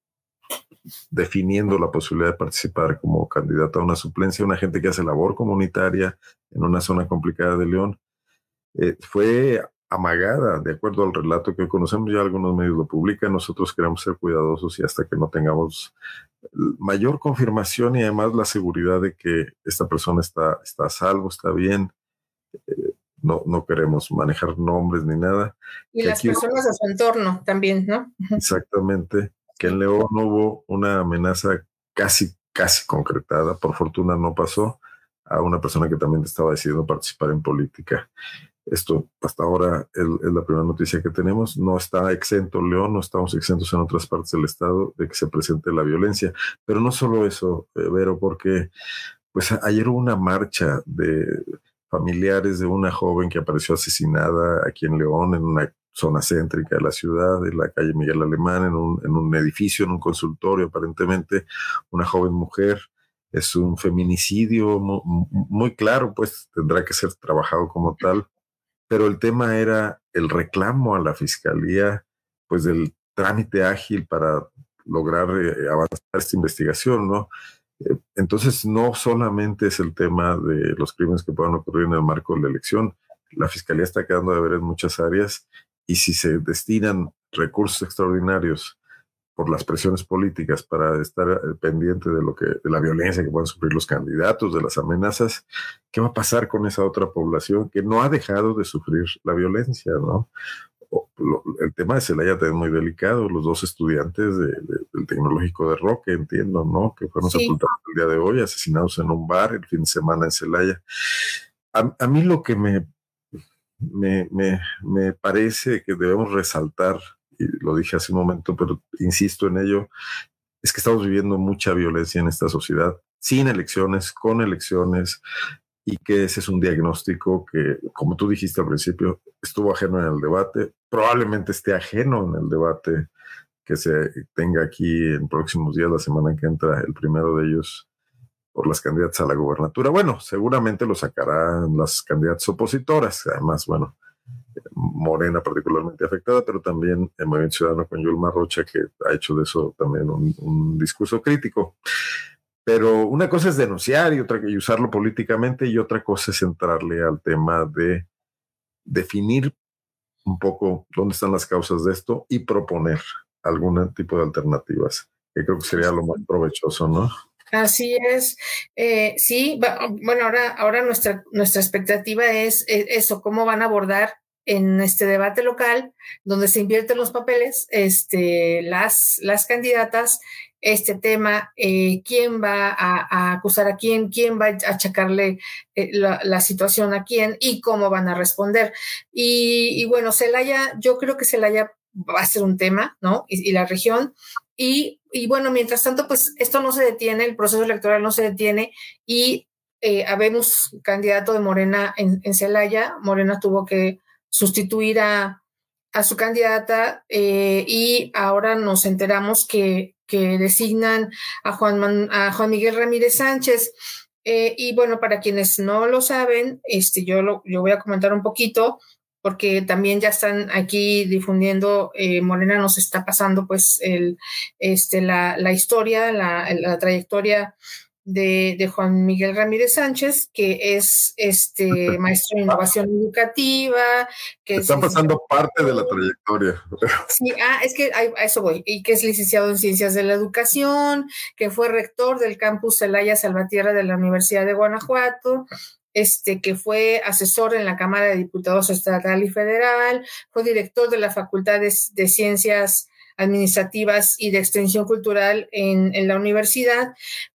definiendo la posibilidad de participar como candidata a una suplencia, una gente que hace labor comunitaria en una zona complicada de León, eh, fue amagada, de acuerdo al relato que conocemos, ya algunos medios lo publican, nosotros queremos ser cuidadosos y hasta que no tengamos mayor confirmación y además la seguridad de que esta persona está, está a salvo, está bien, eh, no, no queremos manejar nombres ni nada. Y las aquí, personas de su entorno también, ¿no? Exactamente. Que en León no hubo una amenaza casi, casi concretada, por fortuna no pasó, a una persona que también estaba decidiendo participar en política. Esto hasta ahora es, es la primera noticia que tenemos. No está exento León, no estamos exentos en otras partes del estado de que se presente la violencia. Pero no solo eso, eh, Vero, porque pues ayer hubo una marcha de familiares de una joven que apareció asesinada aquí en León, en una zona céntrica de la ciudad, en la calle Miguel Alemán, en un, en un edificio, en un consultorio, aparentemente, una joven mujer. Es un feminicidio muy, muy claro, pues tendrá que ser trabajado como tal, pero el tema era el reclamo a la fiscalía, pues del trámite ágil para lograr eh, avanzar esta investigación, ¿no? Eh, entonces, no solamente es el tema de los crímenes que puedan ocurrir en el marco de la elección, la fiscalía está quedando de ver en muchas áreas. Y si se destinan recursos extraordinarios por las presiones políticas para estar pendiente de lo que, de la violencia que puedan sufrir los candidatos, de las amenazas. ¿Qué va a pasar con esa otra población que no ha dejado de sufrir la violencia, ¿no? El tema de Celaya es muy delicado. Los dos estudiantes de, de, del Tecnológico de Roque, entiendo, ¿no? Que fueron sí. sepultados el día de hoy, asesinados en un bar el fin de semana en Celaya. A, a mí lo que me, me, me, me parece que debemos resaltar, y lo dije hace un momento, pero insisto en ello, es que estamos viviendo mucha violencia en esta sociedad, sin elecciones, con elecciones, y que ese es un diagnóstico que, como tú dijiste al principio, estuvo ajeno en el debate, probablemente esté ajeno en el debate que se tenga aquí en próximos días, la semana que entra, el primero de ellos, por las candidatas a la gobernatura. Bueno, seguramente lo sacarán las candidatas opositoras, además, bueno, Morena particularmente afectada, pero también el Movimiento Ciudadano con Yulma Rocha, que ha hecho de eso también un, un discurso crítico. Pero una cosa es denunciar y otra y usarlo políticamente, y otra cosa es entrarle al tema de definir un poco dónde están las causas de esto y proponer algún tipo de alternativas, que creo que sería lo más provechoso, ¿no? Así es, eh, sí, bueno, ahora, ahora nuestra, nuestra expectativa es, es eso, cómo van a abordar en este debate local, donde se invierten los papeles, este, las, las candidatas, este tema, eh, quién va a, a acusar a quién, quién va a achacarle eh, la, la situación a quién y cómo van a responder. Y, y bueno, Celaya, yo creo que Celaya va a ser un tema, ¿no? Y, y la región. Y, y bueno, mientras tanto, pues esto no se detiene, el proceso electoral no se detiene y eh, habemos candidato de Morena en, en Celaya. Morena tuvo que sustituir a, a su candidata eh, y ahora nos enteramos que, que designan a Juan, Man, a Juan Miguel Ramírez Sánchez. Eh, y bueno, para quienes no lo saben, este, yo, lo, yo voy a comentar un poquito, porque también ya están aquí difundiendo, eh, Morena nos está pasando pues el, este, la, la historia, la, la trayectoria de, de Juan Miguel Ramírez Sánchez, que es este maestro en innovación educativa. Que está es pasando parte de la trayectoria. Sí, ah, es que a eso voy, y que es licenciado en Ciencias de la Educación, que fue rector del campus Celaya Salvatierra de la Universidad de Guanajuato, este, que fue asesor en la Cámara de Diputados Estatal y Federal, fue director de la Facultad de, de Ciencias Administrativas y de Extensión Cultural en, en la universidad,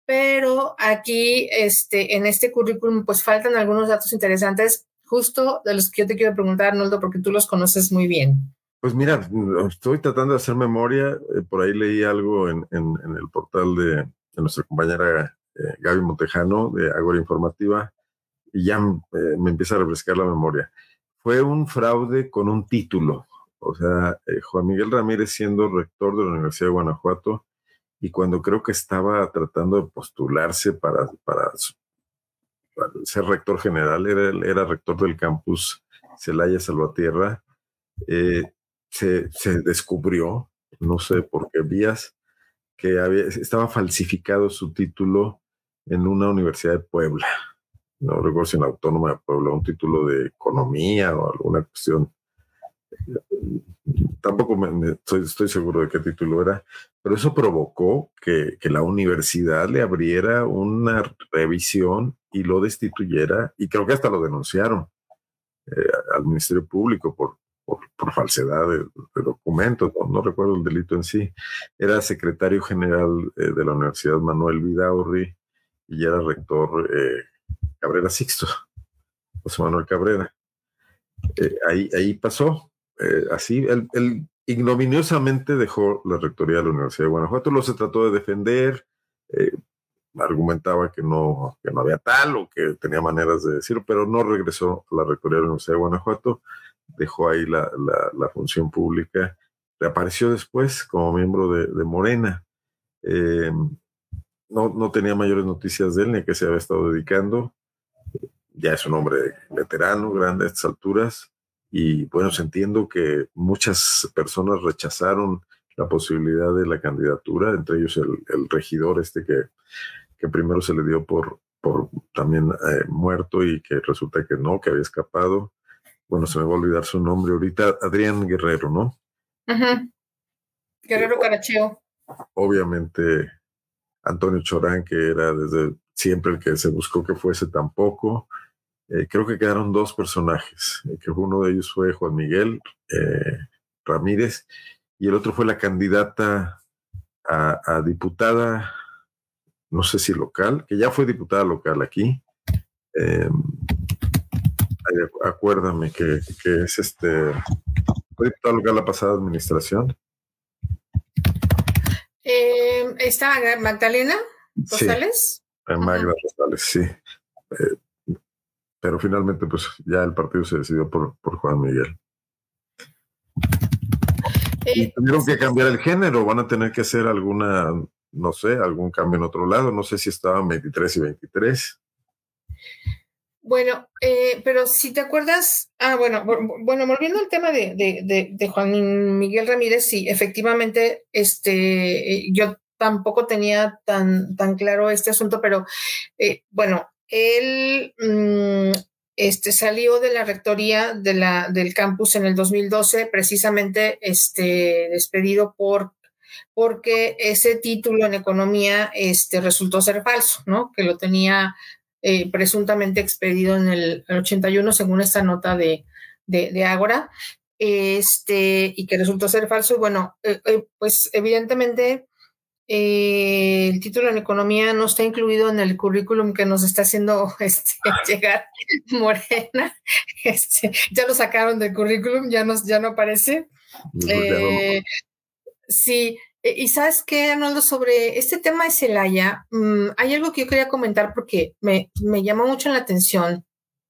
pero aquí, este, en este currículum, pues faltan algunos datos interesantes, justo de los que yo te quiero preguntar, Arnoldo, porque tú los conoces muy bien. Pues mira, estoy tratando de hacer memoria, eh, por ahí leí algo en, en, en el portal de, de nuestra compañera eh, Gaby Montejano, de Ágora Informativa, y ya eh, me empieza a refrescar la memoria. Fue un fraude con un título. O sea, eh, Juan Miguel Ramírez siendo rector de la Universidad de Guanajuato, y cuando creo que estaba tratando de postularse para, para, para ser rector general, era, era rector del campus Celaya Salvatierra, eh, se, se descubrió, no sé por qué vías, que había, estaba falsificado su título en una universidad de Puebla. No recuerdo si en la Autónoma de Puebla, un título de economía o alguna cuestión. Tampoco me, me, estoy, estoy seguro de qué título era, pero eso provocó que, que la universidad le abriera una revisión y lo destituyera, y creo que hasta lo denunciaron eh, al Ministerio Público por, por, por falsedad de, de documentos, no, no recuerdo el delito en sí. Era secretario general eh, de la Universidad Manuel Vidaurri y era rector eh, Cabrera Sixto, José Manuel Cabrera. Eh, ahí, ahí pasó. Eh, así, él, él ignominiosamente dejó la rectoría de la Universidad de Guanajuato, lo se trató de defender, eh, argumentaba que no, que no había tal o que tenía maneras de decirlo, pero no regresó a la rectoría de la Universidad de Guanajuato, dejó ahí la, la, la función pública, reapareció después como miembro de, de Morena. Eh, no, no tenía mayores noticias de él ni a qué se había estado dedicando. Ya es un hombre veterano, grande a estas alturas. Y bueno, entiendo que muchas personas rechazaron la posibilidad de la candidatura, entre ellos el, el regidor este que, que primero se le dio por, por también eh, muerto y que resulta que no, que había escapado. Bueno, se me va a olvidar su nombre ahorita, Adrián Guerrero, ¿no? Uh-huh. Guerrero Caracheo. obviamente Antonio Chorán, que era desde siempre el que se buscó que fuese, tampoco. Eh, creo que quedaron dos personajes, eh, que uno de ellos fue Juan Miguel eh, Ramírez, y el otro fue la candidata a, a diputada, no sé si local, que ya fue diputada local aquí. Eh, acuérdame que, que es este, fue diputada local la pasada administración. Eh, ¿Está Magdalena Rosales? Sí, Magda Rosales, sí. Eh, pero finalmente, pues ya el partido se decidió por, por Juan Miguel. Eh, y tuvieron que cambiar el género, van a tener que hacer alguna, no sé, algún cambio en otro lado, no sé si estaban veintitrés y veintitrés. Bueno, eh, pero si te acuerdas, ah, bueno, bueno, volviendo al tema de, de, de, de Juan Miguel Ramírez, sí, efectivamente, este, yo tampoco tenía tan, tan claro este asunto, pero eh, bueno, él mmm, este, salió de la rectoría de la, del campus en el dos mil doce, precisamente este, despedido por porque ese título en economía este, resultó ser falso, ¿no? Que lo tenía eh, presuntamente expedido en el, el ochenta y uno, según esta nota de, de, de Ágora, este, y que resultó ser falso. Y bueno, eh, eh, pues evidentemente eh, el título en economía no está incluido en el currículum que nos está haciendo este, llegar Morena. Este, ya lo sacaron del currículum, ya no, ya no aparece. Eh, sí. Y ¿sabes qué, Arnoldo? Sobre este tema de Celaya, mmm, hay algo que yo quería comentar porque me, me llamó mucho la atención.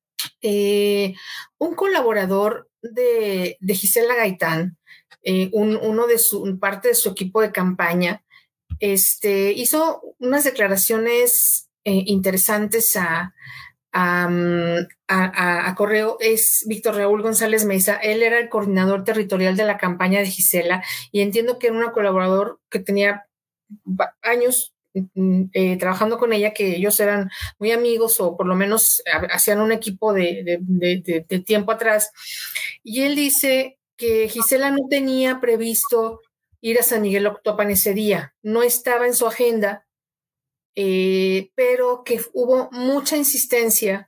Eh, un colaborador de, de Gisela Gaitán, eh, un, uno de su, parte de su equipo de campaña, este, hizo unas declaraciones eh, interesantes a, a, a, a Correo. Es Víctor Raúl González Meza. Él era el coordinador territorial de la campaña de Gisela y entiendo que era un colaborador que tenía años eh, trabajando con ella, que ellos eran muy amigos o por lo menos hacían un equipo de, de, de, de tiempo atrás. Y él dice que Gisela no tenía previsto ir a San Miguel Octopan ese día, no estaba en su agenda. Eh, pero que hubo mucha insistencia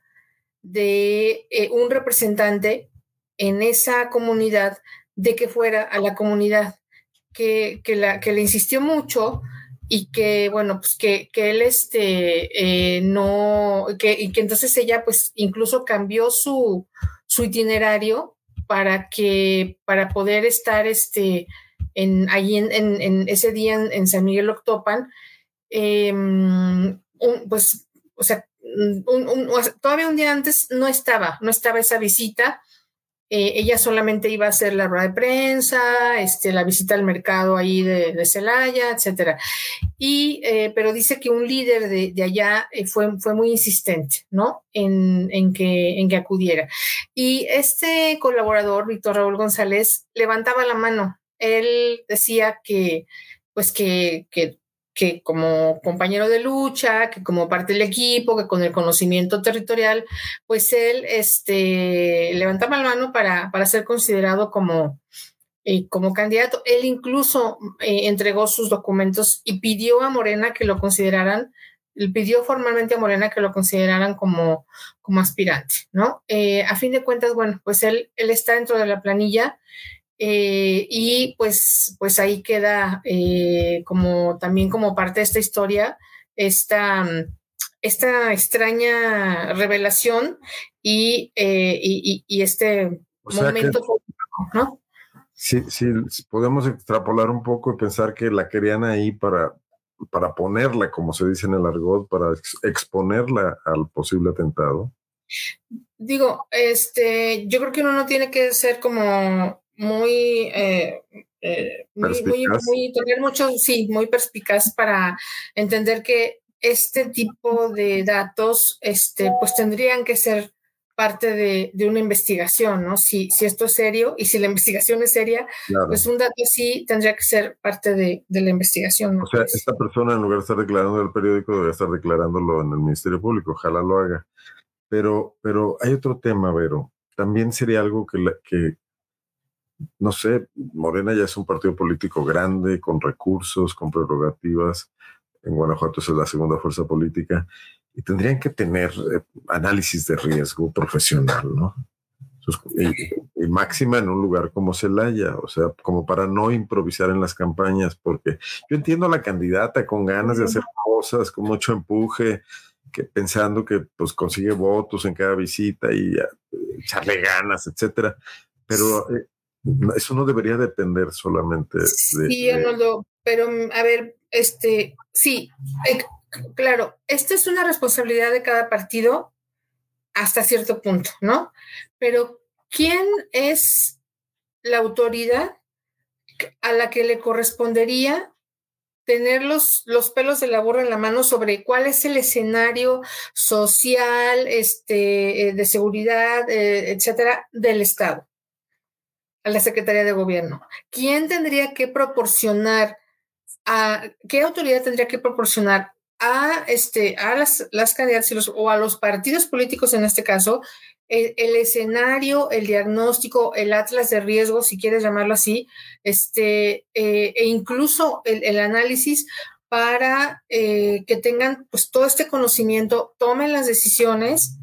de eh, un representante en esa comunidad de que fuera a la comunidad, que, que, la, que le insistió mucho y que, bueno, pues que, que él este, eh, no, que, y que entonces ella pues incluso cambió su, su itinerario para que, para poder estar este, en, ahí en, en, en ese día en, en San Miguel Octopan. Eh, un, pues, o sea, un, un, todavía un día antes no estaba, no estaba esa visita. Eh, ella solamente iba a hacer la rueda de prensa, este, la visita al mercado ahí de, de Celaya, etcétera. Y, eh, pero dice que un líder de, de allá eh, fue, fue muy insistente, ¿no? En, en, que, en que acudiera. Y este colaborador, Víctor Raúl González, levantaba la mano. Él decía que, pues que, que que como compañero de lucha, que como parte del equipo, que con el conocimiento territorial, pues él este, levantaba la mano para, para ser considerado como, eh, como candidato. Él incluso eh, entregó sus documentos y pidió a Morena que lo consideraran, pidió formalmente a Morena que lo consideraran como, como aspirante, ¿no? Eh, a fin de cuentas, bueno, pues él, él está dentro de la planilla. Eh, y pues, pues ahí queda eh, como también como parte de esta historia esta, esta extraña revelación y, eh, y, y este o sea momento que, político, ¿no? Sí, sí, podemos extrapolar un poco y pensar que la querían ahí para, para ponerla, como se dice en el argot, para ex, exponerla al posible atentado. Digo, este, yo creo que uno no tiene que ser como muy, eh, eh, muy, muy, muy, tener mucho, sí, muy perspicaz para entender que este tipo de datos, este, pues tendrían que ser parte de, de una investigación, ¿no? Si, si esto es serio y si la investigación es seria, claro, pues un dato así tendría que ser parte de, de la investigación, ¿no? O sea, esta persona en lugar de estar declarando en el periódico debería estar declarándolo en el Ministerio Público, ojalá lo haga. Pero, pero hay otro tema, Vero. También sería algo que, la, que no sé, Morena ya es un partido político grande, con recursos, con prerrogativas. En Guanajuato es la segunda fuerza política y tendrían que tener eh, análisis de riesgo profesional, ¿no? Y, y máxima en un lugar como Celaya, o sea, como para no improvisar en las campañas, porque yo entiendo a la candidata con ganas de hacer cosas, con mucho empuje, que pensando que pues consigue votos en cada visita y uh, echarle ganas, etcétera, pero eh, eso no debería depender solamente de... Sí, Arnoldo, pero a ver, este, sí, eh, claro, esta es una responsabilidad de cada partido hasta cierto punto, ¿no? Pero ¿quién es la autoridad a la que le correspondería tener los, los pelos de la burra en la mano sobre cuál es el escenario social, este, de seguridad, eh, etcétera, del Estado? A la Secretaría de Gobierno. ¿Quién tendría que proporcionar, a, qué autoridad tendría que proporcionar a, este, a las, las candidatas y los, o a los partidos políticos en este caso, el, el escenario, el diagnóstico, el atlas de riesgo, si quieres llamarlo así, este, eh, e incluso el, el análisis para eh, que tengan pues todo este conocimiento, tomen las decisiones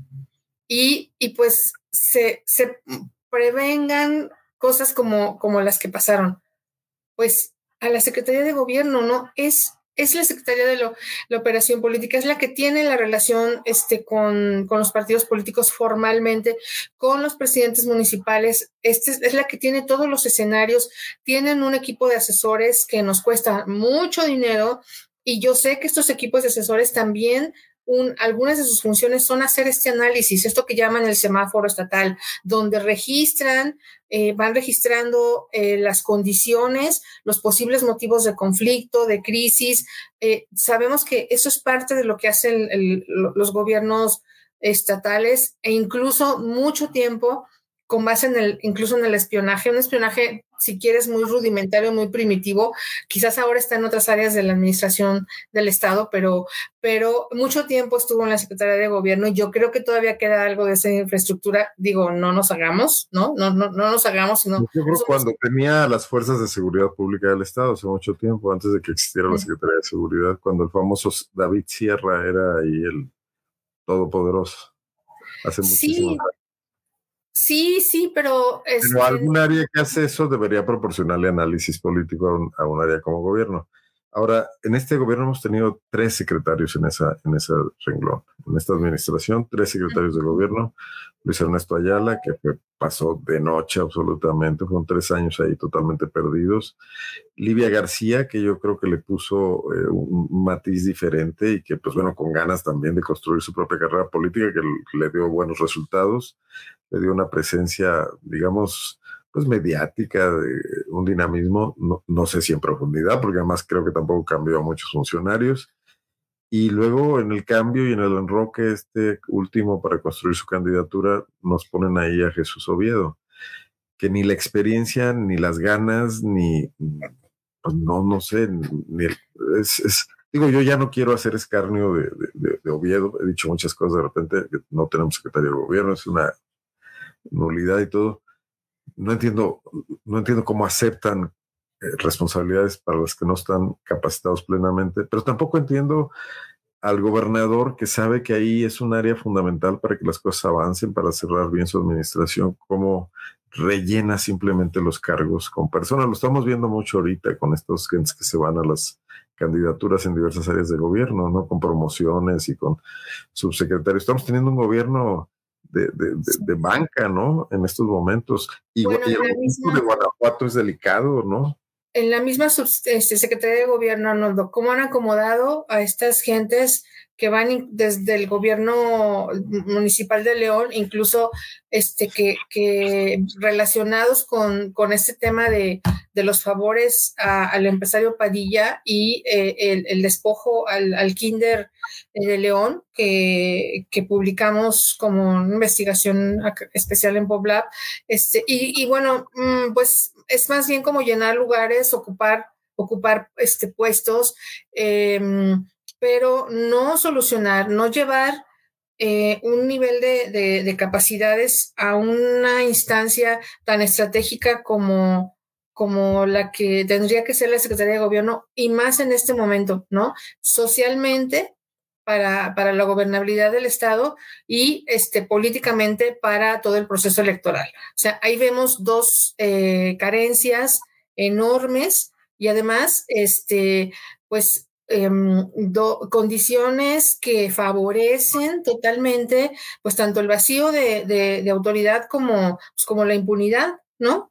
y, y pues se, se prevengan cosas como, como las que pasaron? Pues a la Secretaría de Gobierno, ¿no? Es, es la Secretaría de lo, la Operación Política, es la que tiene la relación este, con, con los partidos políticos formalmente, con los presidentes municipales, este es, es la que tiene todos los escenarios, tienen un equipo de asesores que nos cuesta mucho dinero y yo sé que estos equipos de asesores también Un, algunas de sus funciones son hacer este análisis, esto que llaman el semáforo estatal, donde registran, eh, van registrando eh, las condiciones, los posibles motivos de conflicto, de crisis. Eh, sabemos que eso es parte de lo que hacen el, los gobiernos estatales e incluso mucho tiempo con base en el, incluso en el espionaje, un espionaje, si quieres, muy rudimentario, muy primitivo, quizás ahora está en otras áreas de la administración del Estado, pero, pero mucho tiempo estuvo en la Secretaría de Gobierno y yo creo que todavía queda algo de esa infraestructura, digo, no nos hagamos, ¿no? No, no, no nos hagamos, sino... Yo creo nosotros... cuando tenía las fuerzas de seguridad pública del Estado, hace mucho tiempo, antes de que existiera la Secretaría de Seguridad, cuando el famoso David Sierra era ahí el todopoderoso, hace sí. muchísimos años. Sí, sí, pero... Este... Pero algún área que hace eso debería proporcionarle análisis político a un, a un área como gobierno. Ahora, en este gobierno hemos tenido tres secretarios en esa, en ese renglón. En esta administración, tres secretarios de gobierno. Luis Ernesto Ayala, que fue, pasó de noche absolutamente, fueron tres años ahí totalmente perdidos. Livia García, que yo creo que le puso eh, un, un matiz diferente y que, pues bueno, con ganas también de construir su propia carrera política, que le dio buenos resultados. Le dio una presencia, digamos, pues mediática, de un dinamismo, no, no sé si en profundidad, porque además creo que tampoco cambió a muchos funcionarios. Y luego en el cambio y en el enroque este último para construir su candidatura, nos ponen ahí a Jesús Oviedo, que ni la experiencia, ni las ganas, ni, pues no, no sé, ni el, es, es, digo, yo ya no quiero hacer escarnio de, de, de Oviedo, he dicho muchas cosas de repente, que no tenemos secretario de gobierno, es una nulidad y todo. No entiendo, no entiendo cómo aceptan eh, responsabilidades para las que no están capacitados plenamente, pero tampoco entiendo al gobernador que sabe que ahí es un área fundamental para que las cosas avancen, para cerrar bien su administración, cómo rellena simplemente los cargos con personas. Lo estamos viendo mucho ahorita con estos gentes que se van a las candidaturas en diversas áreas de gobierno, ¿no? Con promociones y con subsecretarios. Estamos teniendo un gobierno De, de, de, de banca, ¿no? En estos momentos. Y, bueno, y el misma, de Guanajuato es delicado, ¿no? En la misma este, Secretaría de Gobierno, Arnoldo, ¿cómo han acomodado a estas gentes que van desde el gobierno municipal de León, incluso este, que, que relacionados con, con este tema de, de los favores a, al empresario Padilla y eh, el, el despojo al, al Kinder de León, que, que publicamos como una investigación especial en PopLab? Este, y, y bueno, pues es más bien como llenar lugares, ocupar, ocupar este, puestos, eh, pero no solucionar, no llevar eh, un nivel de, de, de capacidades a una instancia tan estratégica como, como la que tendría que ser la Secretaría de Gobierno, y más en este momento, ¿no? Socialmente, para, para la gobernabilidad del Estado, y este, políticamente para todo el proceso electoral. O sea, ahí vemos dos eh, carencias enormes, y además, este, pues, eh, do, condiciones que favorecen totalmente, pues, tanto el vacío de, de, de autoridad como, pues, como la impunidad, ¿no?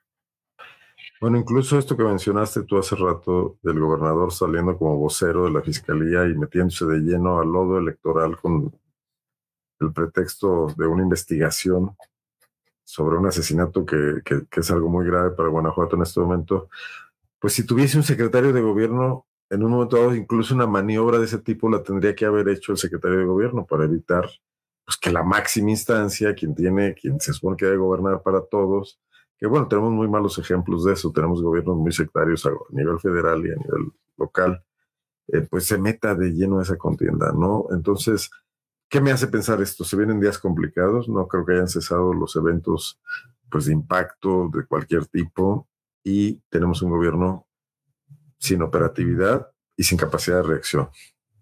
Bueno, incluso esto que mencionaste tú hace rato del gobernador saliendo como vocero de la fiscalía y metiéndose de lleno al lodo electoral con el pretexto de una investigación sobre un asesinato que, que, que es algo muy grave para Guanajuato en este momento. Pues si tuviese un secretario de gobierno, en un momento dado, incluso una maniobra de ese tipo la tendría que haber hecho el secretario de gobierno para evitar pues, que la máxima instancia, quien tiene, quien se supone que debe gobernar para todos, que bueno, tenemos muy malos ejemplos de eso, tenemos gobiernos muy sectarios a nivel federal y a nivel local, eh, pues se meta de lleno a esa contienda, ¿no? Entonces, ¿qué me hace pensar esto? ¿Se vienen días complicados? No creo que hayan cesado los eventos pues, de impacto de cualquier tipo y tenemos un gobierno sin operatividad y sin capacidad de reacción.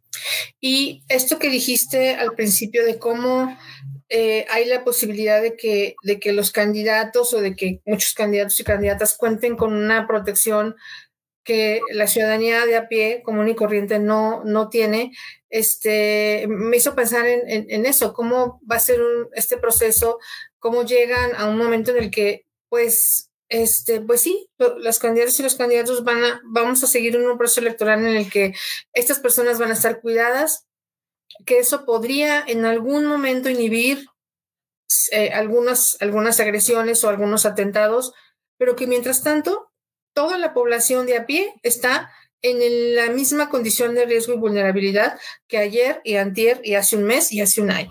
Y esto que dijiste al principio de cómo eh, hay la posibilidad de que, de que los candidatos o de que muchos candidatos y candidatas cuenten con una protección que la ciudadanía de a pie, común y corriente, no, no tiene, este, me hizo pensar en, en, en eso, cómo va a ser un, este proceso, cómo llegan a un momento en el que, pues, este, pues sí, los candidatos y los candidatos van a, vamos a seguir en un proceso electoral en el que estas personas van a estar cuidadas, que eso podría en algún momento inhibir eh, algunas, algunas agresiones o algunos atentados, pero que mientras tanto toda la población de a pie está en la misma condición de riesgo y vulnerabilidad que ayer y antier y hace un mes y hace un año.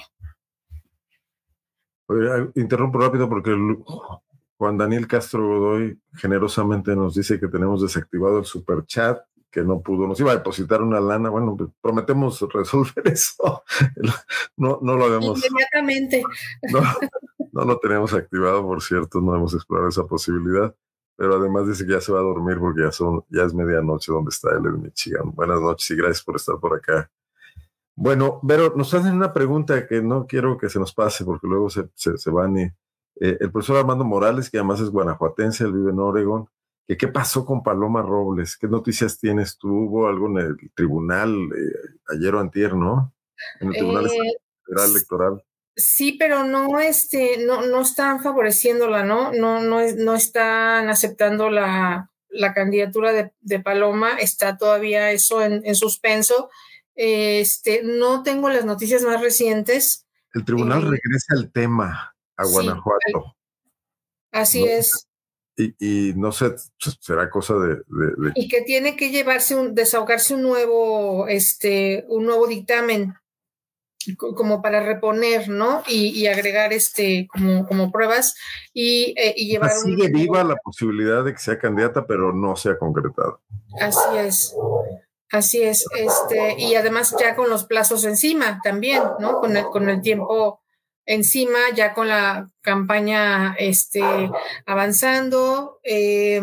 Oye, interrumpo rápido porque el, Juan Daniel Castro Godoy generosamente nos dice que tenemos desactivado el superchat, que no pudo, nos iba a depositar una lana. Bueno, pues prometemos resolver eso. No, no lo habíamos. Inmediatamente. No, no lo tenemos activado, por cierto, no hemos explorado esa posibilidad. Pero además dice que ya se va a dormir porque ya, son, ya es medianoche donde está él en Michigan. Buenas noches y gracias por estar por acá. Bueno, Vero, nos hacen una pregunta que no quiero que se nos pase porque luego se, se, se van y... Eh, el profesor Armando Morales, que además es guanajuatense, él vive en Oregón, que qué pasó con Paloma Robles, qué noticias tienes tú, hubo algo en el tribunal eh, ayer o antier, ¿no? En el Tribunal eh, Federal Electoral. Sí, pero no, este, no, no están favoreciéndola, ¿no? No, no, es, no están aceptando la, la candidatura de, de Paloma, está todavía eso en, en suspenso. Este, no tengo las noticias más recientes. El tribunal eh, regresa al tema a sí, Guanajuato. Así ¿no? es. Y, y no sé, será cosa de, de, de... Y que tiene que llevarse un, desahogarse un nuevo, este, un nuevo dictamen como para reponer, ¿no? Y, y agregar este como, como pruebas y, eh, y llevar. O sea, sigue un... viva la posibilidad de que sea candidata, pero no se ha concretado. Así es. Así es, este, y además ya con los plazos encima también, ¿no? Con el, con el tiempo encima, ya con la campaña este, avanzando. Eh,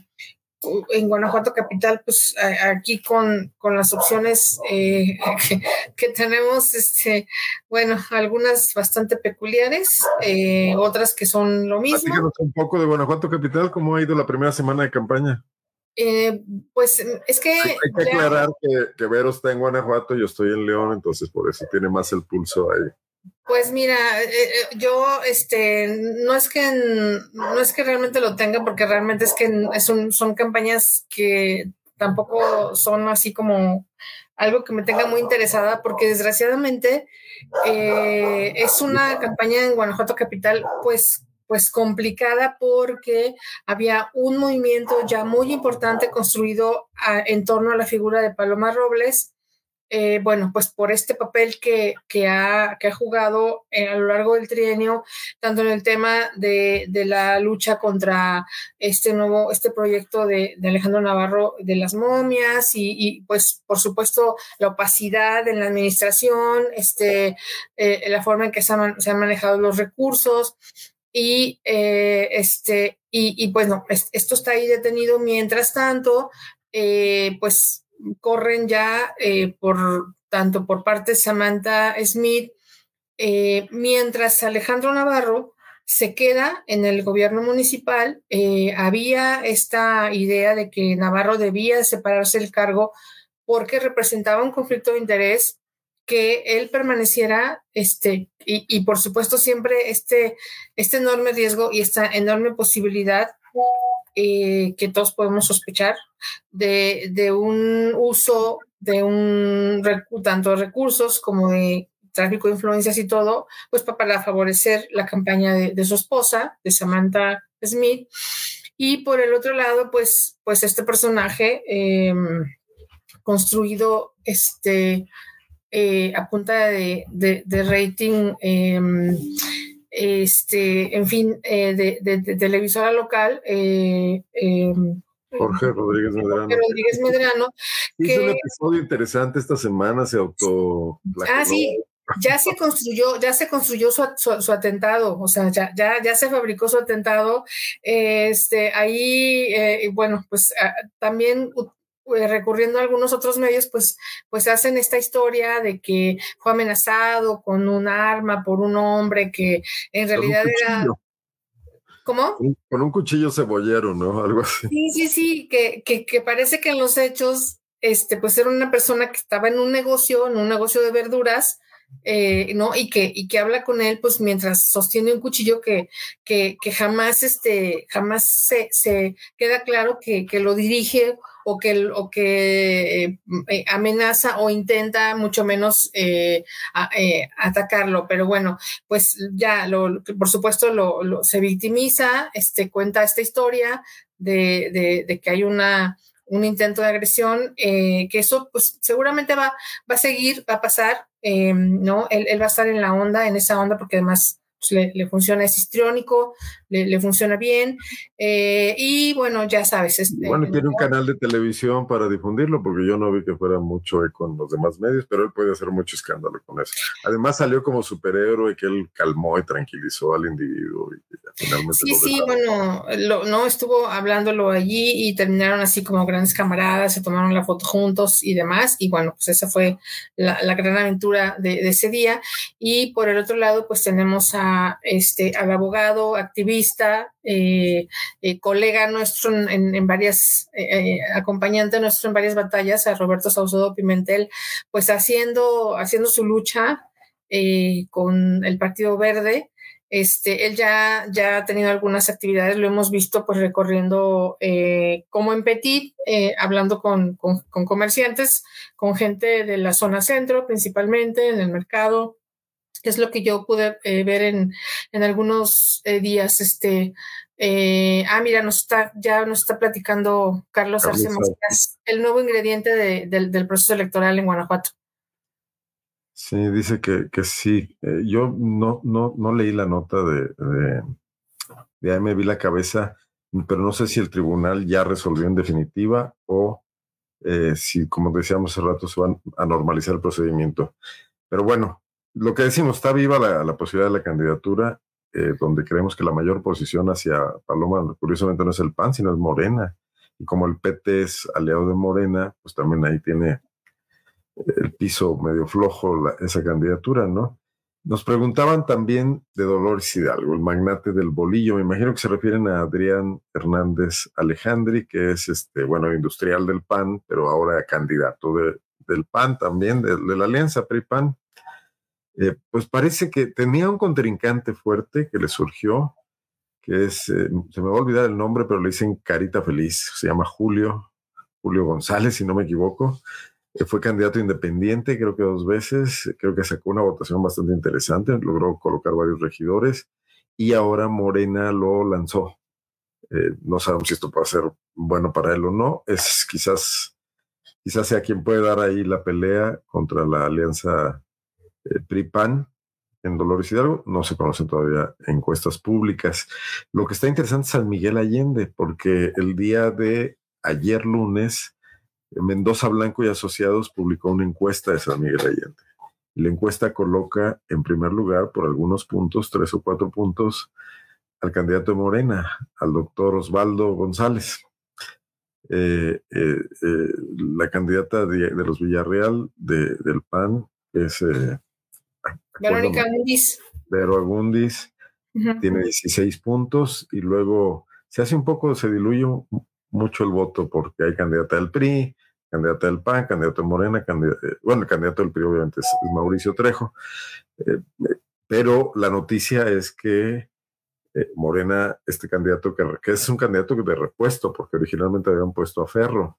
en Guanajuato Capital, pues aquí con, con las opciones eh, que, que tenemos, este, bueno, algunas bastante peculiares, eh, otras que son lo mismo. Platícanos un poco de Guanajuato Capital, ¿cómo ha ido la primera semana de campaña? Eh, pues es que... Hay, hay que ya... aclarar que, que Vero está en Guanajuato, yo estoy en León, entonces por eso tiene más el pulso ahí. Pues mira, eh, yo, este, no es que, no es que realmente lo tenga, porque realmente es que es un, son campañas que tampoco son así como algo que me tenga muy interesada, porque desgraciadamente eh, es una campaña en Guanajuato Capital, pues, pues complicada, porque había un movimiento ya muy importante construido a, en torno a la figura de Paloma Robles, eh, bueno, pues por este papel que, que, ha, que ha jugado eh, a lo largo del trienio, tanto en el tema de, de la lucha contra este nuevo, este proyecto de, de Alejandro Navarro de las momias y, y pues por supuesto la opacidad en la administración, este, eh, la forma en que se han, se han manejado los recursos. Y, eh, este, y, y pues no, esto está ahí detenido. Mientras tanto, eh, pues corren ya eh, por tanto por parte de Samantha Smith, eh, mientras Alejandro Navarro se queda en el gobierno municipal. Eh, había esta idea de que Navarro debía separarse del cargo porque representaba un conflicto de interés, que él permaneciera, este, y, y por supuesto siempre este, este enorme riesgo y esta enorme posibilidad eh, que todos podemos sospechar de, de un uso de un tanto de recursos como de tráfico de influencias y todo, pues para favorecer la campaña de, de su esposa, de Samantha Smith. Y por el otro lado, pues, pues este personaje eh, construido este Eh, a punta de, de, de rating, eh, este, en fin, eh, de, de, de televisora local, eh, eh, Jorge Rodríguez Medrano. Jorge Rodríguez Medrano. Hizo que, un episodio interesante esta semana, se auto... Ah, sí, ya se construyó, ya se construyó su, su, su atentado, o sea, ya, ya, ya se fabricó su atentado. Este, ahí, eh, bueno, pues uh, también recurriendo a algunos otros medios, pues, pues hacen esta historia de que fue amenazado con un arma por un hombre que en realidad era... ¿Cómo? Con un, con un cuchillo cebollero, ¿no? Algo así. Sí, sí, sí, que, que, que parece que en los hechos, este, pues era una persona que estaba en un negocio, en un negocio de verduras, eh, ¿no? Y que, y que habla con él, pues mientras sostiene un cuchillo que, que, que jamás, este, jamás se, se queda claro que, que lo dirige o que, o que eh, amenaza o intenta mucho menos eh, a, eh, atacarlo. Pero bueno, pues ya, lo, por supuesto, lo, lo, se victimiza, este, cuenta esta historia de, de, de que hay una... un intento de agresión, eh, que eso pues seguramente va, va a seguir, va a pasar, eh, ¿no? Él, él va a estar en la onda, en esa onda, porque además pues, le, le funciona, es histriónico, le, le funciona bien, eh, y bueno, ya sabes. Este, bueno, y tiene un canal de televisión para difundirlo, porque yo no vi que fuera mucho eco en los demás medios, pero él puede hacer mucho escándalo con eso. Además salió como superhéroe, que él calmó y tranquilizó al individuo. Y finalmente sí, lo sí, bueno, lo, no, estuvo hablándolo allí y terminaron así como grandes camaradas, se tomaron la foto juntos y demás, y bueno, pues esa fue la, la gran aventura de, de ese día. Y por el otro lado, pues tenemos a este, al abogado, activista, eh, eh, colega nuestro en, en, en varias, eh, acompañante nuestro en varias batallas, a Roberto Saucedo Pimentel, pues haciendo, haciendo su lucha eh, con el Partido Verde. Este, él ya, ya ha tenido algunas actividades, lo hemos visto pues recorriendo eh, como en Petit, eh, hablando con, con, con comerciantes, con gente de la zona centro principalmente, en el mercado, que es lo que yo pude eh, ver en, en algunos eh, días. Este, eh, ah, mira, nos está, ya nos está platicando Carlos, Carlos Arce Macías, el nuevo ingrediente de, de, del proceso electoral en Guanajuato. Sí, dice que, que sí. Eh, yo no, no, no leí la nota de, de, de ahí me vi la cabeza, pero no sé si el tribunal ya resolvió en definitiva o eh, si, como decíamos hace rato, se van a normalizar el procedimiento. Pero bueno, lo que decimos, está viva la, la posibilidad de la candidatura, eh, donde creemos que la mayor posición hacia Paloma, curiosamente no es el P A N, sino es Morena. Y como el P T es aliado de Morena, pues también ahí tiene el piso medio flojo la, esa candidatura, ¿no? Nos preguntaban también de Dolores Hidalgo, el magnate del bolillo. Me imagino que se refieren a Adrián Hernández Alejandri, que es, este, bueno, industrial del P A N, pero ahora candidato de, del P A N también, de, de la alianza P R I-P A N. Eh, pues parece que tenía un contrincante fuerte que le surgió, que es, eh, se me va a olvidar el nombre, pero le dicen Carita Feliz, se llama Julio, Julio González, si no me equivoco. Fue candidato independiente, creo que dos veces, creo que sacó una votación bastante interesante, logró colocar varios regidores y ahora Morena lo lanzó. Eh, no sabemos si esto puede ser bueno para él o no, es quizás quizás sea quien puede dar ahí la pelea contra la alianza eh, P R I-P A N en Dolores Hidalgo. No se conocen todavía encuestas públicas. Lo que está interesante es San Miguel Allende, porque el día de ayer lunes, Mendoza Blanco y Asociados publicó una encuesta de San Miguel Allende. Y la encuesta coloca en primer lugar, por algunos puntos, tres o cuatro puntos, al candidato de Morena, al doctor Osvaldo González. Eh, eh, eh, la candidata de, de los Villarreal, de, del P A N, es eh, Verónica Agúndez. Vero Agúndez, uh-huh. Tiene dieciséis puntos, y luego se hace un poco, se diluye mucho el voto, porque hay candidata del P R I, candidata del P A N, candidato de Morena, candidato, bueno, el candidato del P R I obviamente es, es Mauricio Trejo, eh, pero la noticia es que eh, Morena, este candidato que, que es un candidato de repuesto, porque originalmente habían puesto a Ferro.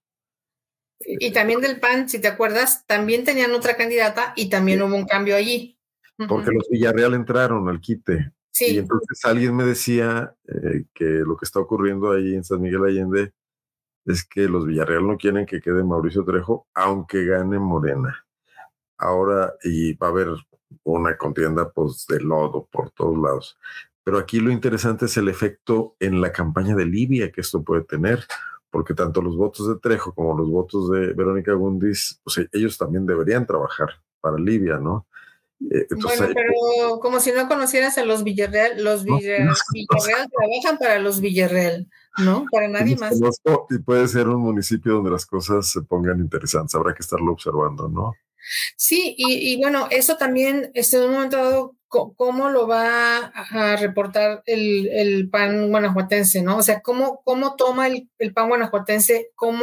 Y, y también del P A N, si te acuerdas, también tenían otra candidata y también sí. Hubo un cambio allí. Porque uh-huh. Los Villarreal entraron al quite. Sí. Y entonces alguien me decía eh, que lo que está ocurriendo ahí en San Miguel Allende es que los Villarreal no quieren que quede Mauricio Trejo, aunque gane Morena. Ahora, y va a haber una contienda pues de lodo por todos lados. Pero aquí lo interesante es el efecto en la campaña de Livia que esto puede tener, porque tanto los votos de Trejo como los votos de Verónica Agúndez, pues ellos también deberían trabajar para Livia, ¿no? Eh, entonces, bueno, pero eh, como si no conocieras a los Villarreal, los Villarreal, no, Villarreal trabajan para los Villarreal, ¿no? Para nadie más. Conozco, y puede ser un municipio donde las cosas se pongan interesantes, habrá que estarlo observando, ¿no? Sí, y, y bueno, eso también, este, en un momento dado, ¿cómo lo va a reportar el, el P A N guanajuatense, no? O sea, ¿cómo, cómo toma el, el P A N guanajuatense, cómo,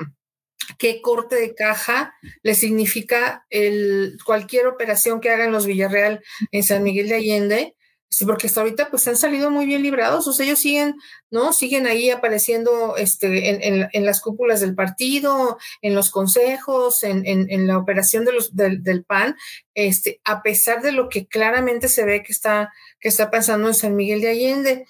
qué corte de caja le significa el, cualquier operación que hagan los Villarreal en San Miguel de Allende? Sí, porque hasta ahorita pues han salido muy bien librados, o sea, ellos siguen, ¿no? Siguen ahí apareciendo este, en, en, en las cúpulas del partido, en los consejos, en, en, en la operación de los, del, del P A N, este, a pesar de lo que claramente se ve que está, que está pasando en San Miguel de Allende.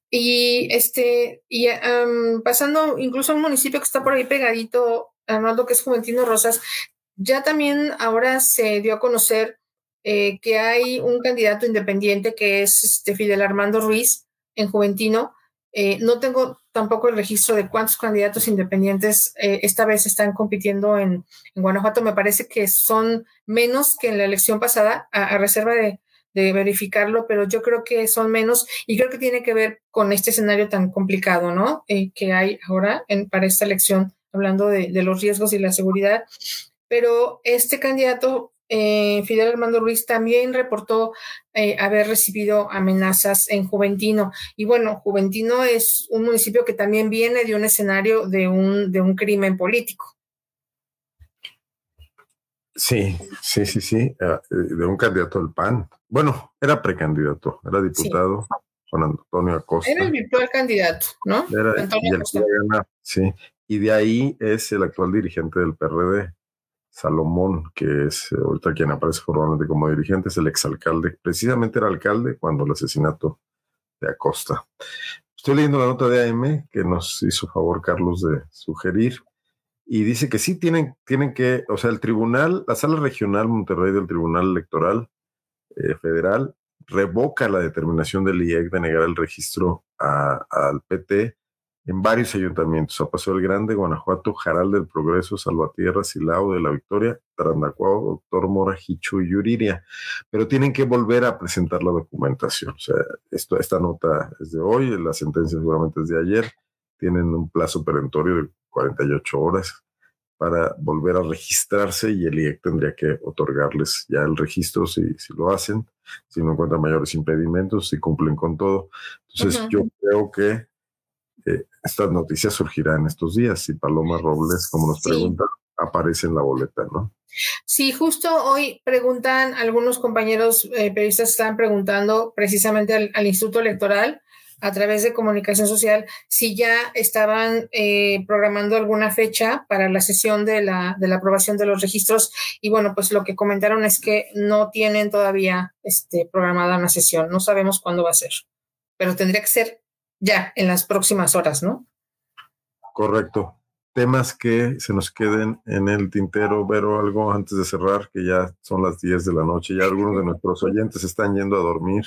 Y este, y um, pasando incluso a un municipio que está por ahí pegadito, Arnoldo, que es Juventino Rosas, ya también ahora se dio a conocer Eh, que hay un candidato independiente que es este Fidel Armando Ruiz en Juventino. Eh, no tengo tampoco el registro de cuántos candidatos independientes eh, esta vez están compitiendo en, en Guanajuato. Me parece que son menos que en la elección pasada, a, a reserva de, de verificarlo, pero yo creo que son menos y creo que tiene que ver con este escenario tan complicado, ¿no? Eh, que hay ahora en, para esta elección, hablando de, de los riesgos y la seguridad. Pero este candidato, Eh, Fidel Armando Ruiz, también reportó eh, haber recibido amenazas en Juventino. Y bueno, Juventino es un municipio que también viene de un escenario de un, de un crimen político. Sí, sí, sí, sí, uh, de un candidato del P A N. Bueno, era precandidato, era diputado, sí. Juan Antonio Acosta. Era el virtual candidato, ¿no? Era, Antonio y el Acosta. que gana, sí. Y de ahí es el actual dirigente del P R D. Salomón, que es ahorita quien aparece formalmente como dirigente, es el exalcalde, precisamente era alcalde cuando el asesinato de Acosta. Estoy leyendo la nota de A M que nos hizo favor Carlos de sugerir, y dice que sí tienen, tienen que, o sea, el tribunal, la sala regional Monterrey del Tribunal Electoral eh, Federal revoca la determinación del I E C de negar el registro a, al P T en varios ayuntamientos, a Paso del Grande, Guanajuato, Jaral del Progreso, Salvatierra, Silao de la Victoria, Tarandacuao, Doctor Mora, Jichu y Yuriria, pero tienen que volver a presentar la documentación. O sea, esto, esta nota es de hoy, la sentencia seguramente es de ayer, tienen un plazo perentorio de cuarenta y ocho horas para volver a registrarse y el I E C tendría que otorgarles ya el registro si, si lo hacen, si no encuentran mayores impedimentos, si cumplen con todo. Entonces uh-huh. yo creo que Eh, estas noticias surgirán estos días y Paloma Robles, como nos sí. pregunta, aparece en la boleta, ¿no? Sí, justo hoy preguntan, algunos compañeros eh, periodistas están preguntando precisamente al, al Instituto Electoral a través de comunicación social si ya estaban eh, programando alguna fecha para la sesión de la, de la aprobación de los registros, y bueno, pues lo que comentaron es que no tienen todavía este, programada una sesión, no sabemos cuándo va a ser, pero tendría que ser ya en las próximas horas, ¿no? Correcto. temas que se nos queden en el tintero. Vero, algo antes de cerrar, que ya son las diez de la noche, ya algunos de nuestros oyentes están yendo a dormir.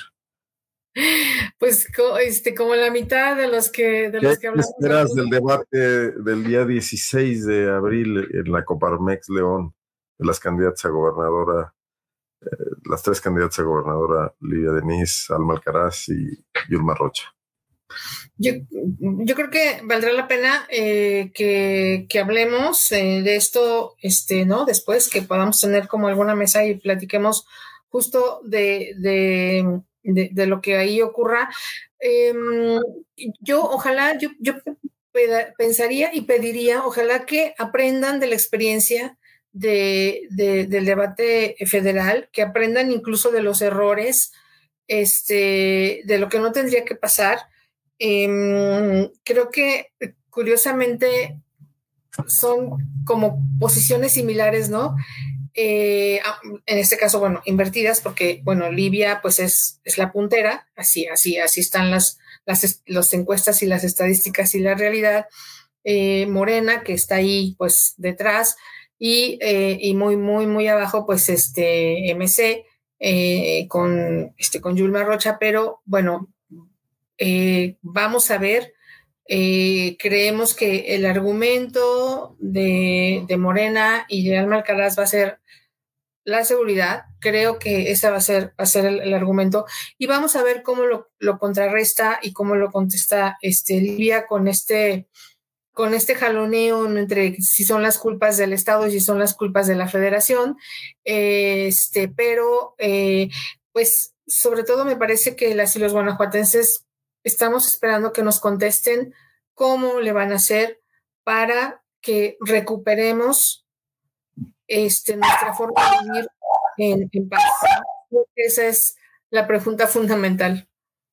Pues este, como la mitad de los que, de ¿Qué los que hablamos. esperas del debate del día dieciséis de abril en la Coparmex León, de las candidatas a gobernadora, eh, las tres candidatas a gobernadora, Lidia Denise, Alma Alcaraz y Yulma Rocha? Yo, yo creo que valdrá la pena eh, que, que hablemos eh, de esto, este, ¿no? Después que podamos tener como alguna mesa y platiquemos justo de, de, de, de lo que ahí ocurra. Eh, yo, ojalá, yo, yo pensaría y pediría, ojalá que aprendan de la experiencia de, de, del debate federal, que aprendan incluso de los errores, este, de lo que no tendría que pasar. Eh, creo que curiosamente son como posiciones similares, ¿no? Eh, en este caso, bueno, invertidas, porque, bueno, Libia pues es, es la puntera, así, así, así están las, las, las encuestas y las estadísticas y la realidad. Eh, Morena, que está ahí pues detrás, y, eh, y muy, muy, muy abajo, pues este M C eh, con, este, con Yulma Rocha, pero bueno, eh, vamos a ver. Eh, creemos que el argumento de, de Morena y de Alma Alcaraz va a ser la seguridad. Creo que ese va a ser, va a ser el, el argumento. Y vamos a ver cómo lo, lo contrarresta y cómo lo contesta este, Libia con este, con este jaloneo entre si son las culpas del Estado y si son las culpas de la Federación. Este, pero, eh, pues, sobre todo me parece que las y los guanajuatenses estamos esperando que nos contesten cómo le van a hacer para que recuperemos este, nuestra forma de vivir en, en paz. Esa es la pregunta fundamental.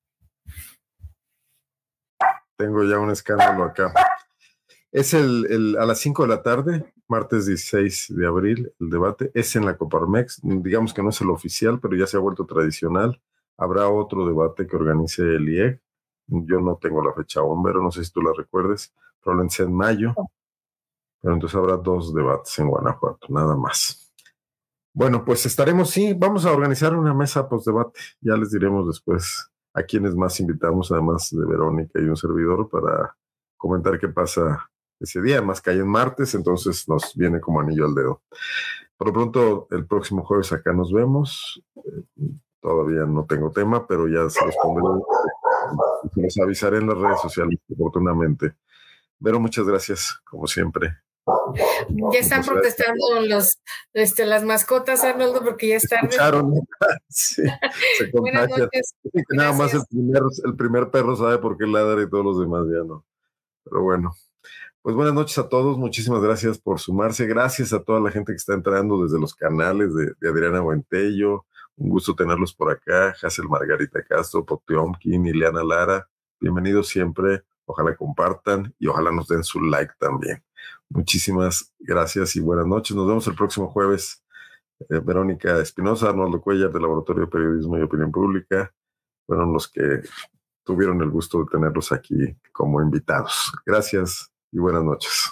Tengo ya un escándalo acá. Es el, el, a las cinco de la tarde, martes dieciséis de abril, el debate. Es en la Coparmex. Digamos que no es el oficial, pero ya se ha vuelto tradicional. Habrá otro debate que organice el I E G. Yo no tengo la fecha aún, pero no sé si tú la recuerdes. Probablemente sea en mayo. Pero entonces habrá dos debates en Guanajuato, nada más. Bueno, pues estaremos, sí, vamos a organizar una mesa post-debate. Ya les diremos después a quienes más invitamos, además de Verónica y un servidor, para comentar qué pasa ese día. Además cae en martes, entonces nos viene como anillo al dedo. Por lo pronto, el próximo jueves acá nos vemos. Eh, todavía no tengo tema, pero ya se los pondré, se los avisaré en las redes sociales oportunamente. Vero, muchas gracias, como siempre. Ya están pues protestando los, este, las mascotas, Arnoldo, porque ya es tarde. Escucharon, sí, se contagia. Nada más el primer, el primer perro sabe por qué ladra y todos los demás ya no. Pero bueno, pues buenas noches a todos. Muchísimas gracias por sumarse. Gracias a toda la gente que está entrando desde los canales de, de Adriana Buentello. Un gusto tenerlos por acá. Hazel Margarita Castro, Potiomkin, Ileana Lara. Bienvenidos siempre. Ojalá compartan y ojalá nos den su like también. Muchísimas gracias y buenas noches. Nos vemos el próximo jueves. Eh, Verónica Espinosa, Arnoldo Cuellar, del Laboratorio de Periodismo y Opinión Pública, fueron los que tuvieron el gusto de tenerlos aquí como invitados. Gracias y buenas noches.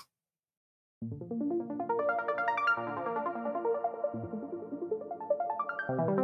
Thank you.